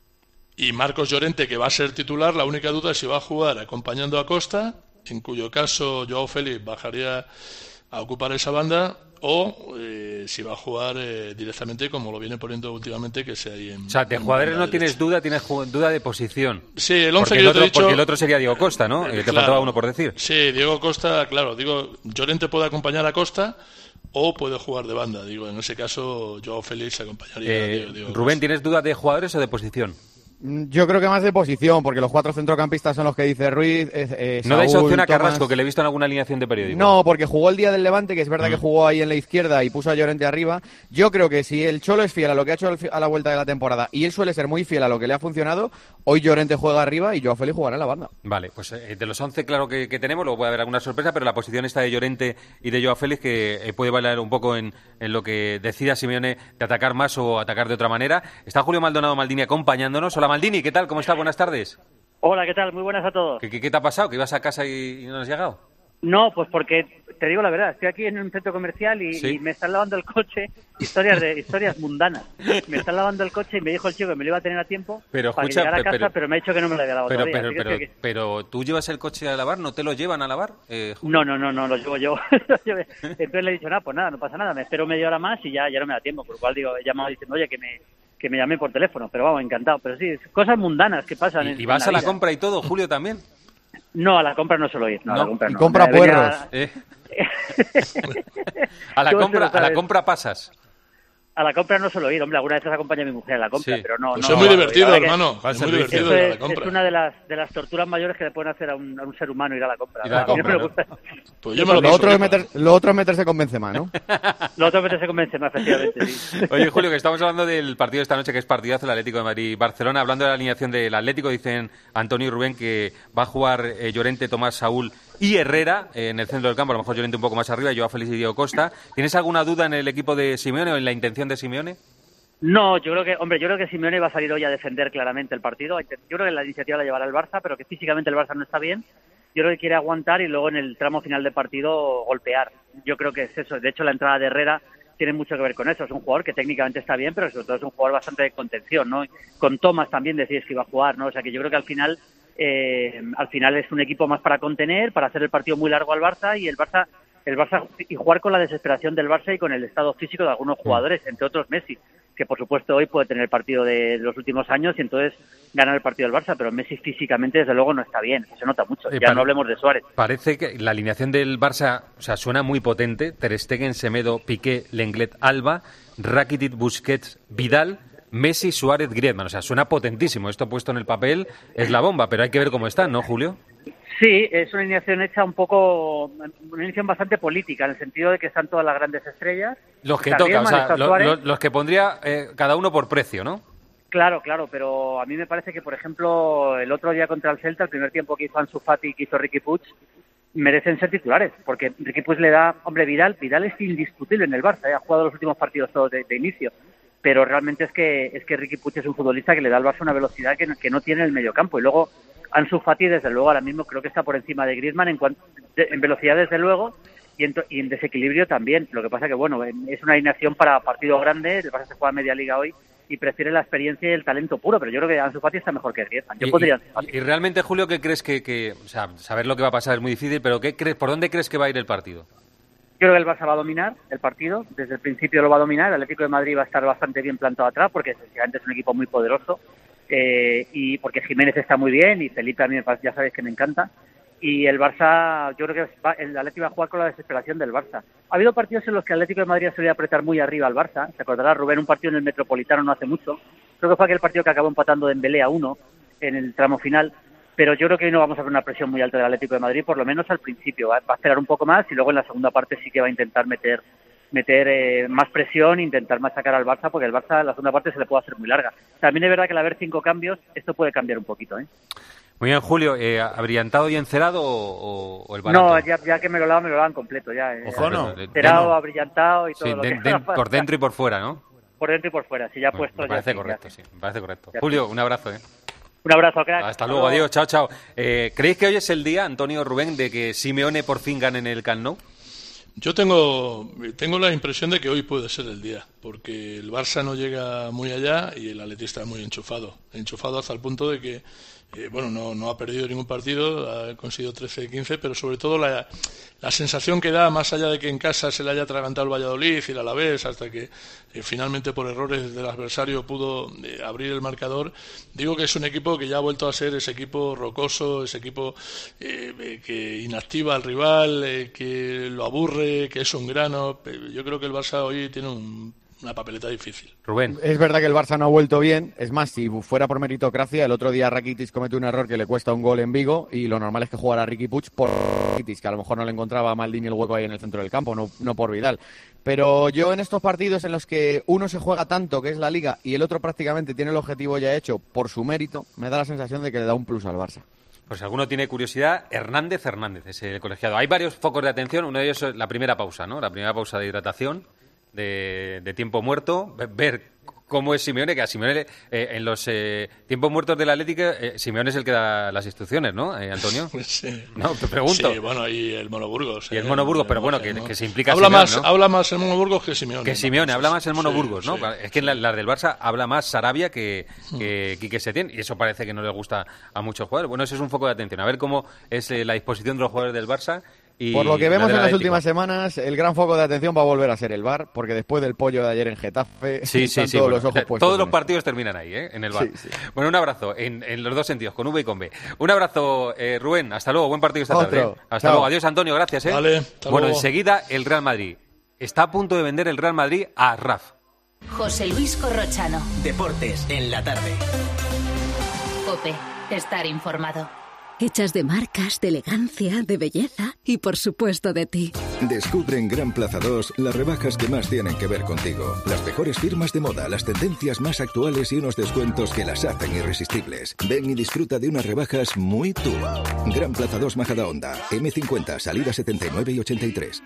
Y Marcos Llorente, que va a ser titular. La única duda es si va a jugar acompañando a Costa, en cuyo caso Joao Félix bajaría a ocupar esa banda, o eh, si va a jugar eh, directamente como lo viene poniendo últimamente, que sea ahí en... O sea, de jugadores no tienes duda, tienes duda de posición. Sí, el once porque que el yo otro, te he dicho... Porque el otro sería Diego Costa, ¿no? Eh, te claro, faltaba uno por decir. Sí, Diego Costa, claro, digo, Llorente puede acompañar a Costa o puede jugar de banda. Digo, en ese caso Joao Félix acompañaría Eh, a Diego, Diego Rubén, ¿tienes duda de jugadores o de posición? Yo creo que más de posición, porque los cuatro centrocampistas son los que dice Ruiz. Eh, eh, ¿No dais Saúl, opción a Carrasco, Tomás... que le he visto en alguna alineación de periódico? No, porque jugó el día del Levante, que es verdad Mm. que jugó ahí en la izquierda y puso a Llorente arriba. Yo creo que si el Cholo es fiel a lo que ha hecho al fi- a la vuelta de la temporada, y él suele ser muy fiel a lo que le ha funcionado, hoy Llorente juega arriba y Joao Félix jugará en la banda. Vale, pues eh, de los once claro que, que tenemos, luego puede haber alguna sorpresa, pero la posición esta de Llorente y de Joao Félix que eh, puede bailar un poco en, en lo que decida Simeone de atacar más o atacar de otra manera. Está Julio Maldonado Maldini acompañándonos. Hola Maldini, ¿qué tal? ¿Cómo estás? Buenas tardes. Hola, ¿qué tal? Muy buenas a todos. ¿Qué, qué, qué te ha pasado? ¿Que ibas a casa y, y no has llegado? No, pues porque, te digo la verdad, estoy aquí en un centro comercial y, ¿Sí? y me están lavando el coche, historias de historias mundanas. Me están lavando el coche y me dijo el chico que me lo iba a tener a tiempo Pero, para escucha, que llegara a pe- casa, pero- pero, me ha dicho que no me lo había lavado Pero, todavía. pero, así que pero, estoy aquí. pero, ¿tú llevas el coche a lavar? ¿No te lo llevan a lavar? Eh, No, no, no, no, lo llevo yo. Entonces le he dicho, nada, pues nada, no pasa nada, me espero media hora más y ya, ya no me da tiempo, por lo cual digo, he llamado diciendo, oye, que me que me llame por teléfono, pero vamos, encantado. Pero sí, cosas mundanas que pasan en ¿Y vas en a la vida. compra y todo, Julio, también? No, a la compra no suelo ir, no, a la No, compra y no. compra Me venía- puerros. Eh. A la ¿Cómo se compra, lo a la sabes? compra pasas. A la compra no suelo ir, hombre, algunas veces acompaña a mi mujer a la compra, Sí. pero no... Pues no es muy la divertido, verdad que hermano, eso es muy divertido es, ir a la compra. es una de las, de las torturas mayores que le pueden hacer a un, a un ser humano ir a la compra. Ir a la A mí compra, me ¿no? gusta. Pues lo, otro es meter- lo otro es meterse con Benzema, ¿no? Lo otro veces se convence más, efectivamente, sí. Oye, Julio, que estamos hablando del partido de esta noche, que es partidazo, el Atlético de Madrid-Barcelona. Hablando de la alineación del Atlético, dicen Antonio y Rubén que va a jugar eh, Llorente, Tomás, Saúl y Herrera eh, en el centro del campo. A lo mejor Llorente un poco más arriba, Joao Félix y Diego Costa. ¿Tienes alguna duda en el equipo de Simeone o en la intención de Simeone? No, yo creo que, hombre, yo creo que Simeone va a salir hoy a defender claramente el partido. Yo creo que la iniciativa la llevará el Barça, pero que físicamente el Barça no está bien. Yo creo que quiere aguantar y luego en el tramo final del partido golpear. Yo creo que es eso. De hecho, la entrada de Herrera tiene mucho que ver con eso. Es un jugador que técnicamente está bien, pero sobre todo es un jugador bastante de contención, ¿no? Con Thomas también decías que iba a jugar, ¿no? O sea que yo creo que al final, eh, al final es un equipo más para contener, para hacer el partido muy largo al Barça y el Barça, el Barça y jugar con la desesperación del Barça y con el estado físico de algunos jugadores, entre otros Messi, que por supuesto hoy puede tener el partido de los últimos años y entonces ganar el partido del Barça, pero Messi físicamente desde luego no está bien, se nota mucho. Eh, Ya para- no hablemos de Suárez. Parece que la alineación del Barça, o sea, suena muy potente. Ter Stegen, Semedo, Piqué, Lenglet, Alba, Rakitic, Busquets, Vidal, Messi, Suárez, Griezmann. O sea, suena potentísimo. Esto puesto en el papel es la bomba, pero hay que ver cómo están, ¿no, Julio? Sí, es una alineación hecha un poco, una alineación bastante política, en el sentido de que están todas las grandes estrellas. Los que Está toca, o Griezmann, sea, está lo- Suárez. lo- los que pondría eh, cada uno por precio, ¿no? Claro, claro, pero a mí me parece que, por ejemplo, el otro día contra el Celta, el primer tiempo que hizo Ansu Fati y que hizo Riqui Puig, merecen ser titulares, porque Riqui Puig le da, hombre, Vidal, Vidal es indiscutible en el Barça, ¿eh? Ha jugado los últimos partidos todos de, de inicio, pero realmente es que es que Riqui Puig es un futbolista que le da al Barça una velocidad que, no- que no tiene en el mediocampo, y luego Ansu Fati, desde luego, ahora mismo creo que está por encima de Griezmann en, cuanto, de- en velocidad, desde luego, y en, to- y en desequilibrio también. Lo que pasa que, bueno, es una alineación para partido grande, el Barça se juega media liga hoy, y prefiere la experiencia y el talento puro, pero yo creo que Ansu Fati está mejor que Griezmann. Yo Y- podría... y, y realmente, Julio, ¿qué crees que, que, o sea, saber lo que va a pasar es muy difícil, pero ¿qué crees, por dónde crees que va a ir el partido? Yo creo que el Barça va a dominar el partido, desde el principio lo va a dominar, el Atlético de Madrid va a estar bastante bien plantado atrás, porque sencillamente es un equipo muy poderoso, eh, y porque Jiménez está muy bien, y Felipe a mí me parece- ya sabéis que me encanta, y el Barça, yo creo que va- el Atlético va a jugar con la desesperación del Barça. Ha habido partidos en los que el Atlético de Madrid ha solido apretar muy arriba al Barça, se acordará Rubén, un partido en el Metropolitano no hace mucho, creo que fue aquel partido que acabó empatando Dembélé a uno en el tramo final, pero yo creo que hoy no vamos a ver una presión muy alta del Atlético de Madrid, por lo menos al principio, va, va a esperar un poco más y luego en la segunda parte sí que va a intentar meter meter eh, más presión, intentar machacar al Barça, porque el Barça en la segunda parte se le puede hacer muy larga. También es verdad que al haber cinco cambios, esto puede cambiar un poquito, ¿eh? Muy bien, Julio, eh, ¿abrillantado y encerado o, o el barato? No, ya, ya que me lo lavan, me lo lavan completo, ya. eh. Ojo, no. Encerado, No. abrillantado y todo Sí, lo de- que de- haga falta. por dentro y por fuera, ¿no? Por dentro y por fuera, si ya Bueno, puesto me ya parece sí, ya correcto, sí. sí, me parece correcto. Ya Julio, un abrazo, ¿eh? Un abrazo, crack. Hasta luego, adiós, chao, chao. Eh, ¿Creéis que hoy es el día, Antonio, Rubén, de que Simeone por fin gane en el Camp Nou? Yo tengo, tengo la impresión de que hoy puede ser el día, porque el Barça no llega muy allá y el Atleti está muy enchufado, enchufado hasta el punto de que, eh, bueno, no, no ha perdido ningún partido, ha conseguido trece de quince, pero sobre todo la, la sensación que da, más allá de que en casa se le haya atragantado el Valladolid y el Alavés, hasta que eh, finalmente por errores del adversario pudo eh, abrir el marcador, digo que es un equipo que ya ha vuelto a ser ese equipo rocoso, ese equipo eh, eh, que inactiva al rival, eh, que lo aburre, que es un grano. Yo creo que el Barça hoy tiene un una papeleta difícil. Rubén. Es verdad que el Barça no ha vuelto bien. Es más, si fuera por meritocracia, el otro día Rakitic comete un error que le cuesta un gol en Vigo y lo normal es que jugara Riqui Puig por Rakitic, que a lo mejor no le encontraba a Maldini el hueco ahí en el centro del campo, no, no por Vidal. Pero yo en estos partidos en los que uno se juega tanto, que es la Liga, y el otro prácticamente tiene el objetivo ya hecho por su mérito, me da la sensación de que le da un plus al Barça. Pues si alguno tiene curiosidad, Hernández Hernández es el colegiado. Hay varios focos de atención, uno de ellos es la primera pausa, ¿no? La primera pausa de hidratación, de, de tiempo muerto, ver cómo es Simeone, que a Simeone eh, en los eh, tiempos muertos del Atlético, eh, Simeone es el que da las instrucciones, ¿no, eh, Antonio? Pues sí. No, te pregunto. Sí, bueno, y el Mono Burgos. Y el eh, Mono Burgos, el pero bueno, Mono, que, ¿no? que se implica habla Simeone, más, ¿no? Habla más el Mono Burgos que Simeone. Que Simeone, ¿no? habla más el Mono sí, Burgos, ¿no? Sí. Es que en la, la del Barça habla más Sarabia que, que Quique Setién, y eso parece que no le gusta a muchos jugadores. Bueno, ese es un foco de atención. A ver cómo es eh, la disposición de los jugadores del Barça. Y Por lo que vemos en las Atlético. últimas semanas, el gran foco de atención va a volver a ser el V A R, porque después del pollo de ayer en Getafe, Sí, sí, están sí. todos Bueno, los ojos puestos todos en los eso. partidos terminan ahí, ¿eh? En el V A R. Sí, sí. Bueno, un abrazo en, en los dos sentidos, con V y con B. Un abrazo, eh, Rubén. Hasta luego. Buen partido esta Otro. tarde. ¿eh? Hasta Chao. luego. Adiós, Antonio. Gracias, ¿eh? Vale, hasta bueno, luego. enseguida el Real Madrid. Está a punto de vender el Real Madrid a Raf. José Luis Corrochano. Deportes en la tarde. COPE. Estar informado. Hechas de marcas, de elegancia, de belleza y por supuesto de ti. Descubre en Gran Plaza dos las rebajas que más tienen que ver contigo. Las mejores firmas de moda, las tendencias más actuales y unos descuentos que las hacen irresistibles. Ven y disfruta de unas rebajas muy tú. Gran Plaza dos Majadahonda, eme cincuenta, salida setenta y nueve y ochenta y tres.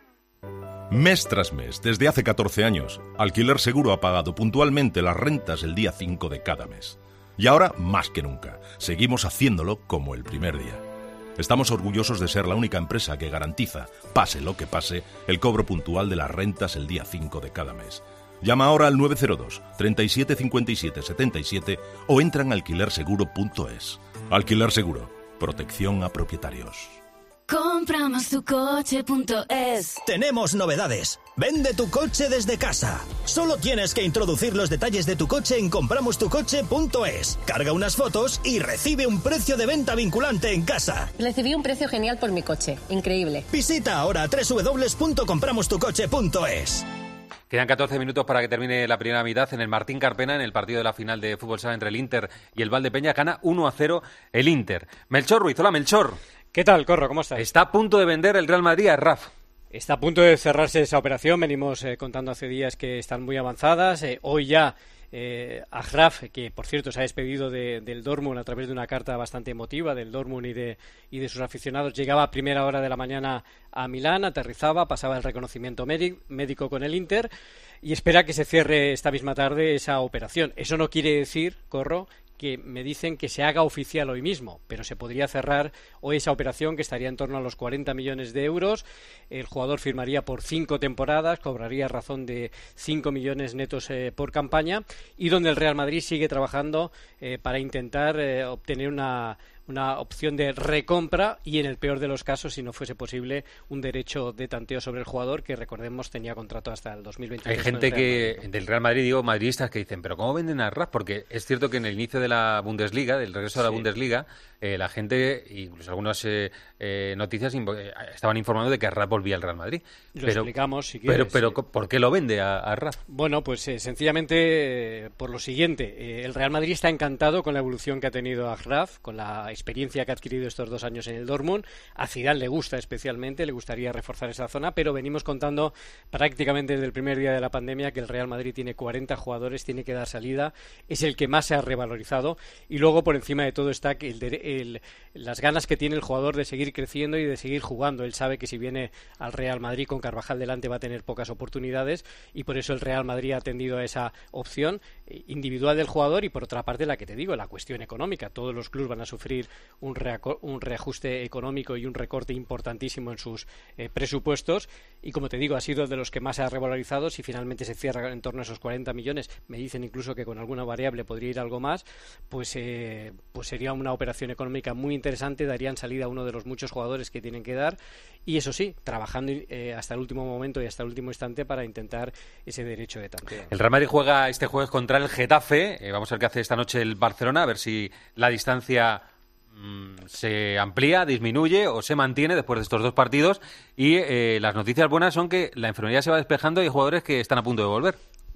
Mes tras mes, desde hace catorce años, Alquiler Seguro ha pagado puntualmente las rentas el día cinco de cada mes. Y ahora, más que nunca, seguimos haciéndolo como el primer día. Estamos orgullosos de ser la única empresa que garantiza, pase lo que pase, el cobro puntual de las rentas el día cinco de cada mes. Llama ahora al nueve cero dos, treinta y siete cincuenta y siete setenta y siete o entra en alquiler seguro punto es. Alquiler Seguro, protección a propietarios. Compramos tu coche punto es. Tenemos novedades. Vende tu coche desde casa. Solo tienes que introducir los detalles de tu coche en compramos tu coche punto es. Carga unas fotos y recibe un precio de venta vinculante en casa. Recibí un precio genial por mi coche. Increíble. Visita ahora doble u doble u doble u punto compramos tu coche punto es. Quedan catorce minutos para que termine la primera mitad en el Martín Carpena, en el partido de la final de fútbol sala entre el Inter y el Valdepeña. Gana uno a cero el Inter. Melchor Ruiz, hola Melchor. ¿Qué tal, Corro? ¿Cómo estás? Está a punto de vender el Real Madrid a Raf. Está a punto de cerrarse esa operación. Venimos eh, contando hace días que están muy avanzadas. Eh, hoy ya eh, Achraf, que por cierto se ha despedido de, del Dortmund a través de una carta bastante emotiva del Dortmund y de, y de sus aficionados, llegaba a primera hora de la mañana a Milán, aterrizaba, pasaba el reconocimiento médico con el Inter y espera que se cierre esta misma tarde esa operación. Eso no quiere decir, Corro, que me dicen que se haga oficial hoy mismo, pero se podría cerrar hoy esa operación que estaría en torno a los cuarenta millones de euros. El jugador firmaría por cinco temporadas, cobraría a razón de cinco millones netos eh, por campaña, y donde el Real Madrid sigue trabajando eh, para intentar eh, obtener una una opción de recompra y, en el peor de los casos, si no fuese posible, un derecho de tanteo sobre el jugador, que recordemos tenía contrato hasta el dos mil veintitrés. Hay gente que del Real Madrid, digo, madridistas, que dicen, pero ¿cómo venden a Raf? Porque es cierto que en el inicio de la Bundesliga, del regreso de la Sí. Bundesliga, eh, la gente, incluso algunas eh, eh, noticias eh, estaban informando de que Raf volvía al Real Madrid. Lo pero, explicamos, si pero, quieres. pero, ¿por qué lo vende a, a Raf? Bueno, pues eh, sencillamente eh, por lo siguiente. Eh, el Real Madrid está encantado con la evolución que ha tenido Achraf, con la experiencia que ha adquirido estos dos años en el Dortmund. A Zidane le gusta especialmente, le gustaría reforzar esa zona, pero venimos contando prácticamente desde el primer día de la pandemia que el Real Madrid tiene cuarenta jugadores, tiene que dar salida, es el que más se ha revalorizado, y luego por encima de todo está que el, el, las ganas que tiene el jugador de seguir creciendo y de seguir jugando. Él sabe que si viene al Real Madrid con Carvajal delante va a tener pocas oportunidades, y por eso el Real Madrid ha atendido a esa opción individual del jugador. Y por otra parte, la que te digo, la cuestión económica. Todos los clubes van a sufrir un, un reajuste económico y un recorte importantísimo en sus eh, presupuestos, y como te digo, ha sido de los que más se ha revalorizado. Si finalmente se cierra en torno a esos cuarenta millones, me dicen incluso que con alguna variable podría ir algo más, pues, eh, pues sería una operación económica muy interesante, darían salida a uno de los muchos jugadores que tienen que dar, y eso sí, trabajando eh, hasta el último momento y hasta el último instante para intentar ese derecho de tanteo. El Real Madrid juega este jueves contra el Getafe. Eh, vamos a ver qué hace esta noche el Barcelona, a ver si la distancia mmm, se amplía, disminuye o se mantiene después de estos dos partidos. Y eh, las noticias buenas son que la enfermería se va despejando y hay jugadores que están a punto de volver.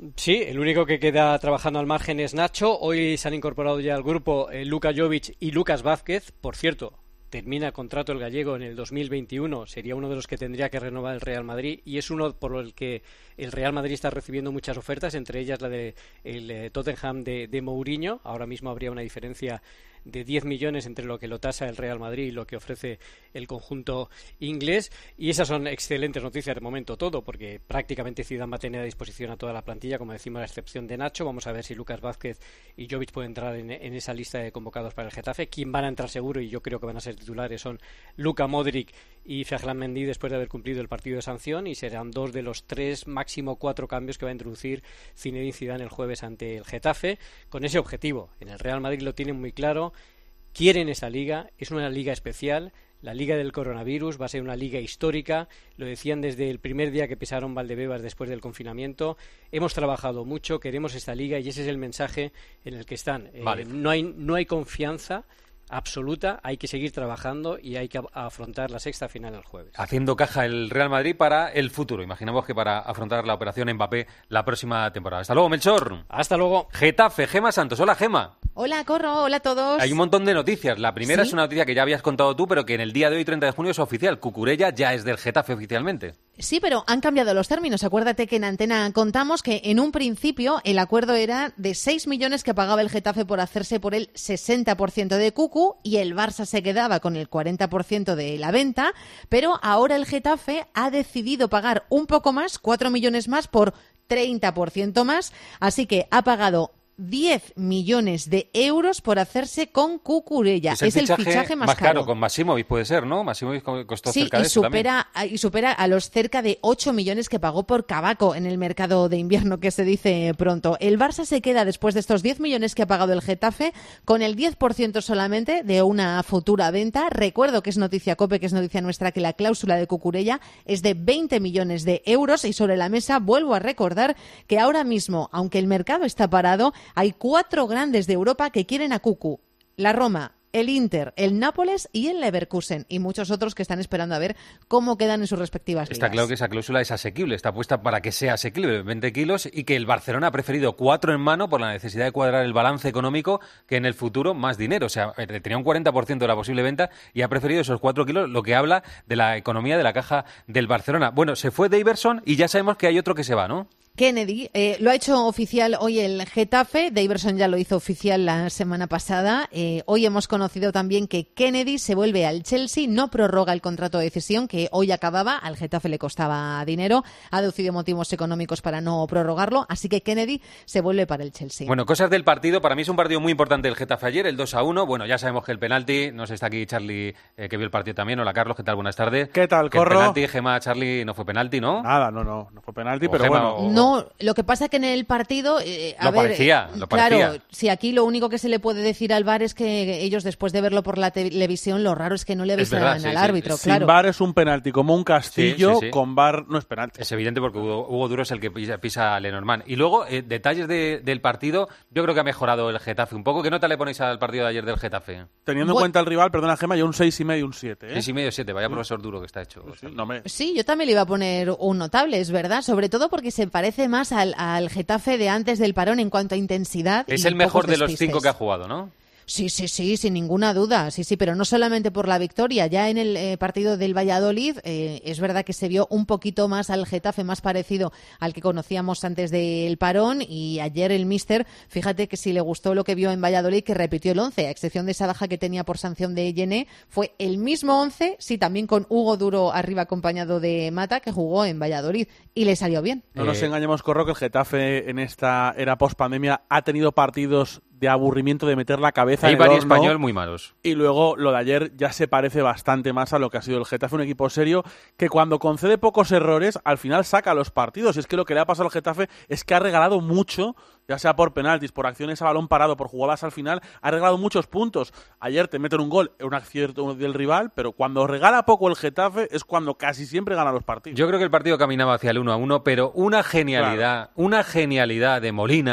Sí, el único que queda trabajando al margen es Nacho. Hoy se han incorporado ya al grupo eh, Luka Jovic y Lucas Vázquez. Por cierto, termina contrato el gallego en el dos mil veintiuno. Sería uno de los que tendría que renovar el Real Madrid y es uno por el que el Real Madrid está recibiendo muchas ofertas, entre ellas la de el eh, Tottenham de, de Mourinho. Ahora mismo habría una diferencia de diez millones entre lo que lo tasa el Real Madrid y lo que ofrece el conjunto inglés, y esas son excelentes noticias de momento todo, porque prácticamente Zidane va a tener a disposición a toda la plantilla, como decimos, a excepción de Nacho. Vamos a ver si Lucas Vázquez y Jovic pueden entrar en, en esa lista de convocados para el Getafe. Quien van a entrar seguro, y yo creo que van a ser titulares, son Luka Modric y Ferland Mendy después de haber cumplido el partido de sanción, y serán dos de los tres, máximo cuatro cambios que va a introducir Zinedine Zidane el jueves ante el Getafe, con ese objetivo. En el Real Madrid lo tienen muy claro, quieren esa liga, es una liga especial, la liga del coronavirus, va a ser una liga histórica, lo decían desde el primer día que pisaron Valdebebas después del confinamiento. Hemos trabajado mucho, queremos esta liga, y ese es el mensaje en el que están. Vale. Eh, no hay, no hay confianza absoluta, hay que seguir trabajando y hay que afrontar la sexta final el jueves. Haciendo caja el Real Madrid para el futuro. Imaginamos que para afrontar la operación Mbappé la próxima temporada. Hasta luego, Melchor. Hasta luego. Getafe, Gema Santos. Hola, Gema. Hola, Corro. Hola a todos. Hay un montón de noticias. La primera ¿Sí? es una noticia que ya habías contado tú, pero que en el día de hoy, treinta de junio, es oficial. Cucurella ya es del Getafe oficialmente. Sí, pero han cambiado los términos. Acuérdate que en Antena contamos que en un principio el acuerdo era de seis millones que pagaba el Getafe por hacerse por el sesenta por ciento de Cucu y el Barça se quedaba con el cuarenta por ciento de la venta, pero ahora el Getafe ha decidido pagar un poco más, cuatro millones más por treinta por ciento más, así que ha pagado diez millones de euros por hacerse con Cucurella. Es el, es fichaje, el fichaje más, más caro. caro. Con Massimovic puede ser, ¿no? Massimovic costó Sí, cerca y de eso supera, también. y supera a los cerca de ocho millones que pagó por Cavaco en el mercado de invierno, que se dice pronto. El Barça se queda, después de estos diez millones que ha pagado el Getafe, con el diez por ciento solamente de una futura venta. Recuerdo que es noticia COPE, que es noticia nuestra, que la cláusula de Cucurella es de veinte millones de euros, y sobre la mesa vuelvo a recordar que ahora mismo, aunque el mercado está parado, hay cuatro grandes de Europa que quieren a Cucu: la Roma, el Inter, el Nápoles y el Leverkusen, y muchos otros que están esperando a ver cómo quedan en sus respectivas ligas. Está claro que esa cláusula es asequible, está puesta para que sea asequible, veinte kilos, y que el Barcelona ha preferido cuatro en mano por la necesidad de cuadrar el balance económico, que en el futuro más dinero. O sea, tenía un cuarenta por ciento de la posible venta y ha preferido esos cuatro kilos, lo que habla de la economía de la caja del Barcelona. Bueno, se fue Daverson y ya sabemos que hay otro que se va, ¿no? Kennedy eh, lo ha hecho oficial hoy el Getafe. Daverson ya lo hizo oficial la semana pasada. Eh, hoy hemos conocido también que Kennedy se vuelve al Chelsea, no prorroga el contrato de cesión que hoy acababa. Al Getafe le costaba dinero, ha deducido motivos económicos para no prorrogarlo, así que Kennedy se vuelve para el Chelsea. Bueno, cosas del partido. Para mí es un partido muy importante el Getafe ayer, el dos a uno. Bueno, ya sabemos que el penalti, no sé, está aquí Charlie, eh, que vio el partido también. Hola, Carlos, ¿qué tal? Buenas tardes. ¿Qué tal, que Corro? El penalti, Gema, Charlie, no fue penalti, ¿no? Nada, no, no, no fue penalti, O pero Gema, bueno. o- No, lo que pasa que en el partido, eh, a Lo ver, parecía, lo claro, parecía. si aquí lo único que se le puede decir al V A R es que ellos, después de verlo por la televisión, lo raro es que no le avisan verdad, sí, al sí. árbitro, Sin claro. V A R es un penalti como un castillo, Sí, sí, sí. con V A R no es penalti. Es evidente porque Hugo, Hugo Duro es el que pisa, pisa a Lenormand. Y luego, eh, detalles de- del partido, yo creo que ha mejorado el Getafe un poco. ¿Qué nota le ponéis al partido de ayer del Getafe? Teniendo en cuenta el rival, perdona, Gema, yo un seis y medio, un siete. ¿eh? Seis y medio, siete. Vaya profesor duro que está hecho. No me... Sí, yo también le iba a poner un notable, es verdad, sobre todo porque se parece más al, al Getafe de antes del parón en cuanto a intensidad. Es y el mejor pocos de los despistes. cinco que ha jugado, ¿no? Sí, sí, sí, sin ninguna duda, sí, sí, pero no solamente por la victoria. Ya en el eh, partido del Valladolid eh, es verdad que se vio un poquito más al Getafe, más parecido al que conocíamos antes del parón, y ayer el míster, fíjate que si le gustó lo que vio en Valladolid, que repitió el once, a excepción de esa baja que tenía por sanción de Yené, fue el mismo once, sí, también con Hugo Duro arriba acompañado de Mata, que jugó en Valladolid, y le salió bien. No nos Eh, engañemos, Corro, que el Getafe en esta era post-pandemia ha tenido partidos de aburrimiento de meter la cabeza Hay en el varios horno. español muy malos. Y luego lo de ayer ya se parece bastante más a lo que ha sido el Getafe, un equipo serio que cuando concede pocos errores al final saca los partidos. Y es que lo que le ha pasado al Getafe es que ha regalado mucho, ya sea por penaltis, por acciones a balón parado, por jugadas al final, ha regalado muchos puntos. Ayer te meten un gol, un acierto del rival, pero cuando regala poco el Getafe es cuando casi siempre gana los partidos. Yo creo que el partido caminaba hacia el uno a uno, pero una genialidad, una genialidad de Molina.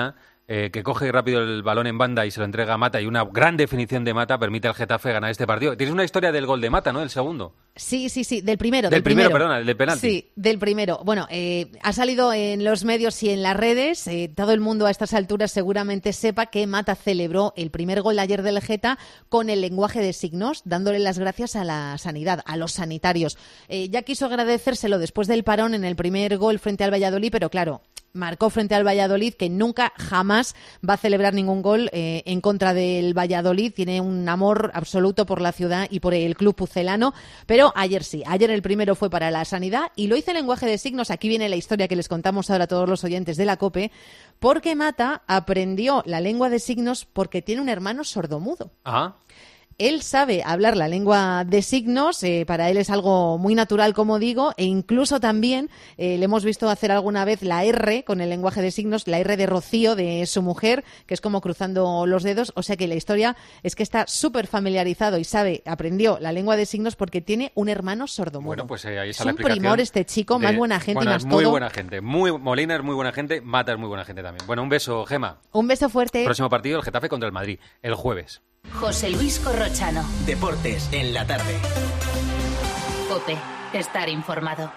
eh, que coge rápido el balón en banda y se lo entrega a Mata, y una gran definición de Mata permite al Getafe ganar este partido. Tienes una historia del gol de Mata, ¿no? El segundo. Sí, sí, sí, del primero. Del, del primero, primero, perdona, del penalti. Sí, del primero. Bueno, eh, ha salido en los medios y en las redes. Eh, todo el mundo a estas alturas seguramente sepa que Mata celebró el primer gol de ayer del Geta con el lenguaje de signos, dándole las gracias a la sanidad, a los sanitarios. Eh, ya quiso agradecérselo después del parón en el primer gol frente al Valladolid, pero claro, marcó frente al Valladolid, que nunca, jamás va a celebrar ningún gol eh, en contra del Valladolid. Tiene un amor absoluto por la ciudad y por el club pucelano, pero ayer sí, ayer el primero fue para la sanidad y lo hizo en lenguaje de signos. Aquí viene la historia que les contamos ahora a todos los oyentes de la COPE, porque Mata aprendió la lengua de signos porque tiene un hermano sordomudo. Ah. Él sabe hablar la lengua de signos, eh, para él es algo muy natural, como digo, e incluso también eh, le hemos visto hacer alguna vez la R con el lenguaje de signos, la R de Rocío, de su mujer, que es como cruzando los dedos. O sea que la historia es que está súper familiarizado y sabe, aprendió la lengua de signos porque tiene un hermano sordomudo. Bueno, pues eh, ahí está es la un explicación. primor este chico, de... más buena gente bueno, y más es muy todo. buena gente. Muy, Molina es muy buena gente, Mata es muy buena gente también. Bueno, un beso, Gema. Un beso fuerte. Próximo partido, el Getafe contra el Madrid, el jueves. José Luis Corrochano. Deportes en la tarde. COPE. Estar informado.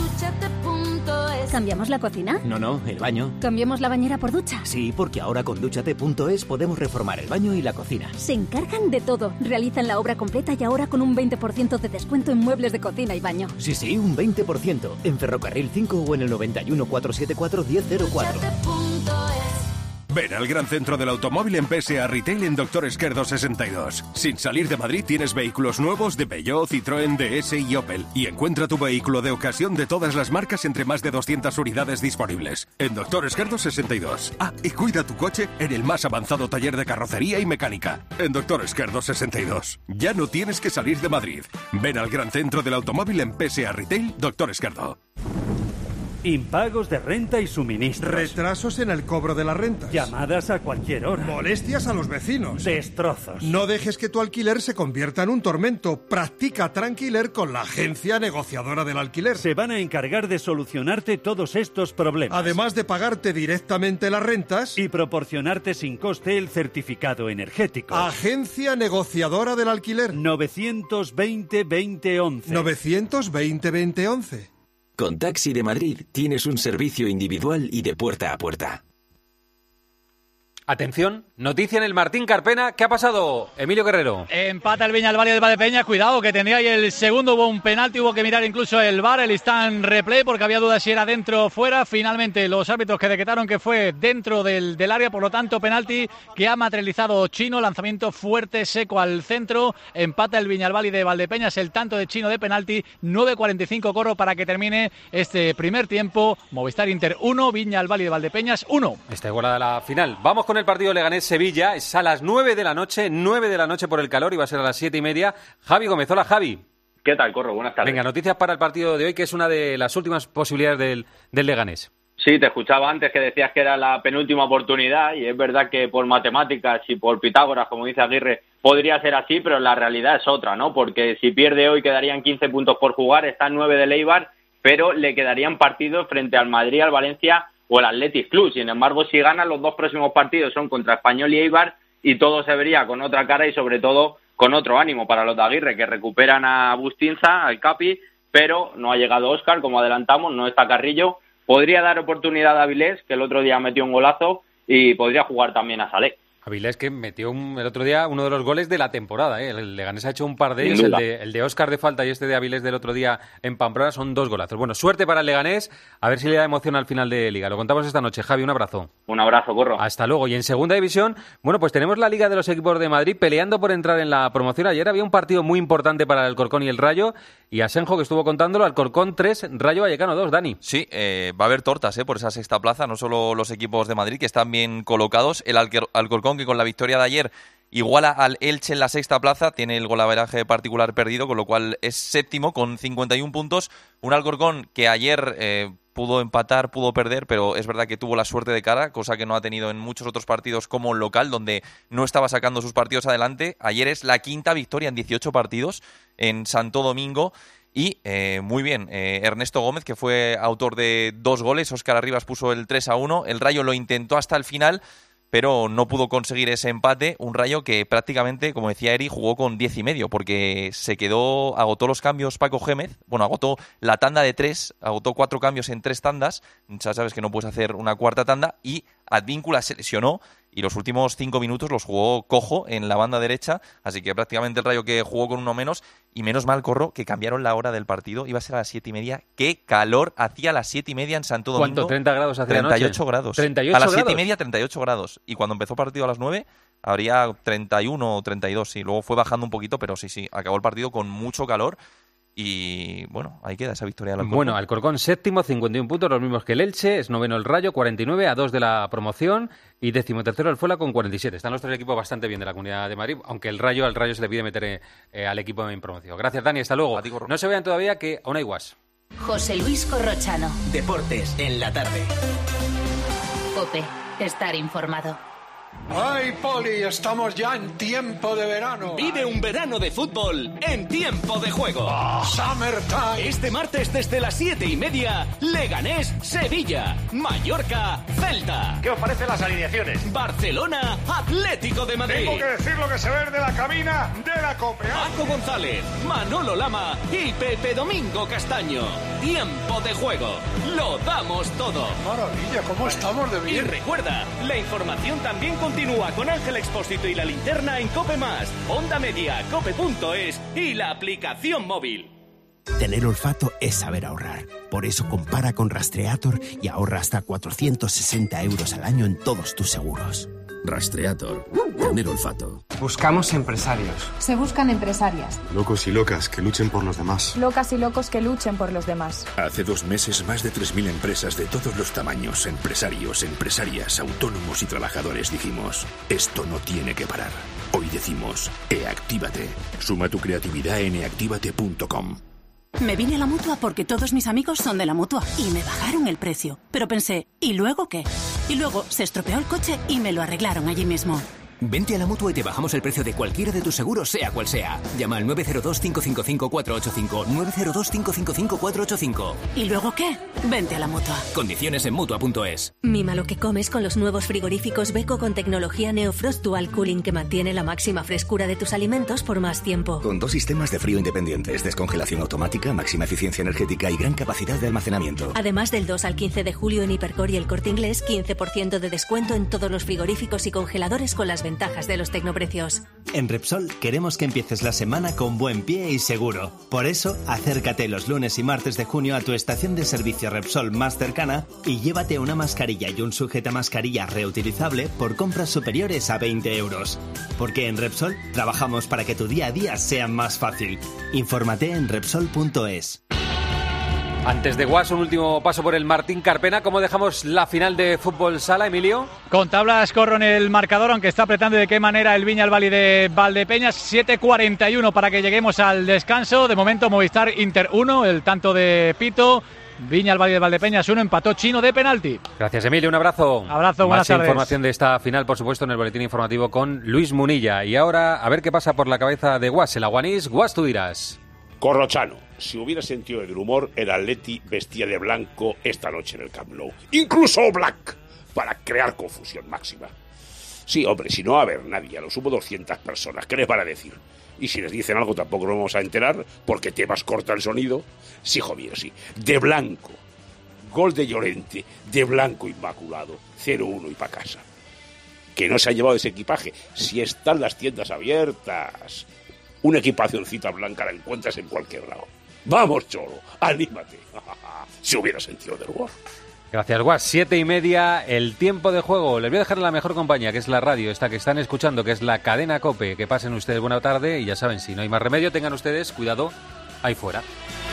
¿Cambiamos la cocina? No, no, el baño. ¿Cambiamos la bañera por ducha? Sí, porque ahora con Dúchate punto es podemos reformar el baño y la cocina. Se encargan de todo. Realizan la obra completa y ahora con un veinte por ciento de descuento en muebles de cocina y baño. Sí, sí, un veinte por ciento. En Ferrocarril cinco o en el noventa y uno, cuatrocientos setenta y cuatro, diez cero cuatro. Ven al gran centro del automóvil en P S A Retail en Doctor Esquerdo sesenta y dos. Sin salir de Madrid tienes vehículos nuevos de Peugeot, Citroën, D S y Opel. Y encuentra tu vehículo de ocasión de todas las marcas entre más de doscientas unidades disponibles. En Doctor Esquerdo sesenta y dos. Ah, y cuida tu coche en el más avanzado taller de carrocería y mecánica. En Doctor Esquerdo sesenta y dos. Ya no tienes que salir de Madrid. Ven al gran centro del automóvil en P S A Retail Doctor Esquerdo. Impagos de renta y suministros. Retrasos en el cobro de las rentas. Llamadas a cualquier hora. Molestias a los vecinos. Destrozos. No dejes que tu alquiler se convierta en un tormento. Practica Tranquiler con la agencia negociadora del alquiler. Se van a encargar de solucionarte todos estos problemas. Además de pagarte directamente las rentas y proporcionarte sin coste el certificado energético. Agencia negociadora del alquiler. novecientos veinte, veinte once. novecientos veinte, veinte once. Con Taxi de Madrid tienes un servicio individual y de puerta a puerta. Atención, noticia en el Martín Carpena. ¿Qué ha pasado, Emilio Guerrero? Empata el Viñalbal de Valdepeñas. Cuidado, que tendría ahí el segundo. Hubo un penalti, hubo que mirar incluso el V A R, el instant replay, porque había dudas si era dentro o fuera. Finalmente, los árbitros que decretaron que fue dentro del, del área. Por lo tanto, penalti que ha materializado Chino. Lanzamiento fuerte, seco al centro. Empata el Viñalbal de Valdepeñas. El tanto de Chino de penalti. nueve cuarenta y cinco corro para que termine este primer tiempo. Movistar Inter uno, Viñalbal de Valdepeñas uno. Está igualada la final. Vamos con el partido Leganés-Sevilla. Es a las nueve de la noche, nueve de la noche por el calor, y va a ser a las siete y media. Javi Gómez, hola Javi. ¿Qué tal, Corro? Buenas tardes. Venga, noticias para el partido de hoy, que es una de las últimas posibilidades del, del Leganés. Sí, te escuchaba antes que decías que era la penúltima oportunidad, y es verdad que por matemáticas y por Pitágoras, como dice Aguirre, podría ser así, pero la realidad es otra, ¿no? Porque si pierde hoy quedarían quince puntos por jugar, están nueve del Eibar, pero le quedarían partidos frente al Madrid, al Valencia o el Athletic Club. Sin embargo, si ganan, los dos próximos partidos son contra Español y Eibar, y todo se vería con otra cara y sobre todo con otro ánimo para los de Aguirre, que recuperan a Bustinza, al Capi, pero no ha llegado Óscar, como adelantamos, no está Carrillo. Podría dar oportunidad a Avilés, que el otro día metió un golazo, y podría jugar también a Salé. Avilés, que metió un, el otro día uno de los goles de la temporada, ¿eh? El Leganés ha hecho un par de ellos, el de, el de Óscar de falta y este de Avilés del otro día en Pamplona, son dos golazos. Bueno, suerte para el Leganés, a ver si le da emoción al final de Liga. Lo contamos esta noche. Javi, un abrazo. Un abrazo, Corro. Hasta luego. Y en segunda división, bueno, pues tenemos la Liga de los equipos de Madrid peleando por entrar en la promoción. Ayer había un partido muy importante para el Alcorcón y el Rayo, y Asenjo, que estuvo contándolo, Alcorcón tres, Rayo Vallecano dos. Dani. Sí, eh, va a haber tortas eh, por esa sexta plaza, no solo los equipos de Madrid, que están bien colocados, el Alcor- Alcorcón, que con la victoria de ayer iguala al Elche en la sexta plaza, tiene el golaveraje particular perdido, con lo cual es séptimo con cincuenta y un puntos. Un Alcorcón que ayer eh, pudo empatar, pudo perder, pero es verdad que tuvo la suerte de cara, cosa que no ha tenido en muchos otros partidos como el local, donde no estaba sacando sus partidos adelante. Ayer es la quinta victoria en dieciocho partidos en Santo Domingo. Y eh, muy bien, eh, Ernesto Gómez, que fue autor de dos goles, Óscar Arribas puso el tres a uno, el Rayo lo intentó hasta el final, pero no pudo conseguir ese empate, un Rayo que prácticamente, como decía Eri, jugó con diez y medio, porque se quedó, agotó los cambios Paco Gémez, bueno, agotó la tanda de tres, agotó cuatro cambios en tres tandas, ya sabes que no puedes hacer una cuarta tanda, y Advíncula se lesionó, y los últimos cinco minutos los jugó cojo en la banda derecha, así que prácticamente el Rayo que jugó con uno menos, y menos mal, Corro, que cambiaron la hora del partido, iba a ser a las siete y media. ¡Qué calor hacía a las siete y media en Santo Domingo! ¿Cuánto? ¿treinta grados hacía treinta y ocho anoche? grados. ¿treinta y ocho a las grados? siete y media, treinta y ocho grados. Y cuando empezó el partido a las nueve, habría treinta y uno o treinta y dos, sí. Luego fue bajando un poquito, pero sí, sí, acabó el partido con mucho calor. Y bueno, ahí queda esa victoria del Alcorcón. Bueno, Alcorcón séptimo, cincuenta y uno puntos, los mismos que el Elche, es noveno el Rayo, cuarenta y nueve, a dos de la promoción, y décimo tercero el Fuela con cuarenta y siete. Están los tres equipos bastante bien de la Comunidad de Madrid, aunque el Rayo al Rayo se le pide meter eh, al equipo en promoción. Gracias, Dani, hasta luego. No se vean todavía que aún hay guas. José Luis Corrochano. Deportes en la tarde. COPE. Estar informado. ¡Ay, Poli! Estamos ya en tiempo de verano. Vive un verano de fútbol en tiempo de juego. Oh, ¡Summertime! Este martes desde las siete y media, Leganés, Sevilla, Mallorca, Celta. ¿Qué os parecen las alineaciones? Barcelona, Atlético de Madrid. Tengo que decir lo que se ve de la cabina de la COPE. Paco González, Manolo Lama y Pepe Domingo Castaño. Tiempo de juego. Lo damos todo. Maravilla, ¿cómo estamos de bien? Y recuerda, la información también continúa con Ángel Expósito y la linterna en COPE más, Onda Media, cope punto es y la aplicación móvil. Tener olfato es saber ahorrar. Por eso compara con Rastreator y ahorra hasta cuatrocientos sesenta euros al año en todos tus seguros. Rastreator. Tener olfato. Buscamos empresarios. Se buscan empresarias. Locos y locas que luchen por los demás. Locas y locos que luchen por los demás. Hace dos meses, más de tres mil empresas de todos los tamaños, empresarios, empresarias, autónomos y trabajadores dijimos, esto no tiene que parar. Hoy decimos, eActívate. Suma tu creatividad en e actívate punto com. Me vine a la Mutua porque todos mis amigos son de la Mutua y me bajaron el precio. Pero pensé, ¿y luego qué? Y luego se estropeó el coche y me lo arreglaron allí mismo. Vente a la Mutua y te bajamos el precio de cualquiera de tus seguros, sea cual sea. Llama al nueve cero dos, cinco cinco cinco, cuatro ocho cinco, nueve cero dos, cinco cinco cinco, cuatro ocho cinco. ¿Y luego qué? Vente a la Mutua. Condiciones en Mutua punto es. Mima lo que comes con los nuevos frigoríficos Beko con tecnología Neofrost Dual Cooling que mantiene la máxima frescura de tus alimentos por más tiempo. Con dos sistemas de frío independientes, descongelación automática, máxima eficiencia energética y gran capacidad de almacenamiento. Además, del dos al quince de julio en Hipercor y El Corte Inglés, quince por ciento de descuento en todos los frigoríficos y congeladores con las ventajas de los tecnologías. Precios. En Repsol queremos que empieces la semana con buen pie y seguro. Por eso, acércate los lunes y martes de junio a tu estación de servicio Repsol más cercana y llévate una mascarilla y un sujetamascarilla reutilizable por compras superiores a veinte euros. Porque en Repsol trabajamos para que tu día a día sea más fácil. Infórmate en Repsol punto es. Antes de Guas, un último paso por el Martín Carpena. ¿Cómo dejamos la final de fútbol sala, Emilio? Con tablas Corro en el marcador, aunque está apretando de qué manera el Viñalbali de Valdepeñas. siete cuarenta y uno para que lleguemos al descanso. De momento Movistar Inter uno, el tanto de Pito. Viñalbali de Valdepeñas uno, empató Chino de penalti. Gracias, Emilio, un abrazo. Abrazo, buenas Más tardes. información de esta final, por supuesto, en el boletín informativo con Luis Munilla. Y ahora, a ver qué pasa por la cabeza de Guas, el aguanís. Guas, tú dirás. Corrochano, si hubiera sentido del humor, el Atleti vestía de blanco esta noche en el Camp Nou. Incluso Black, para crear confusión máxima. Sí, hombre, si no va a haber nadie, a lo sumo doscientas personas, ¿qué les van a decir? Y si les dicen algo tampoco nos vamos a enterar, porque temas corta el sonido. Sí, hijo mío, sí. De blanco. Gol de Llorente, de blanco inmaculado. cero uno y pa' casa. Que no se ha llevado ese equipaje, si están las tiendas abiertas. Una equipacioncita blanca la encuentras en cualquier lado. Vamos, Cholo, anímate. Si hubiera sentido del humor. Gracias, Guas. Siete y media, el tiempo de juego. Les voy a dejar en la mejor compañía, que es la radio, esta que están escuchando, que es la cadena COPE. Que pasen ustedes buena tarde y ya saben, si no hay más remedio, tengan ustedes cuidado ahí fuera.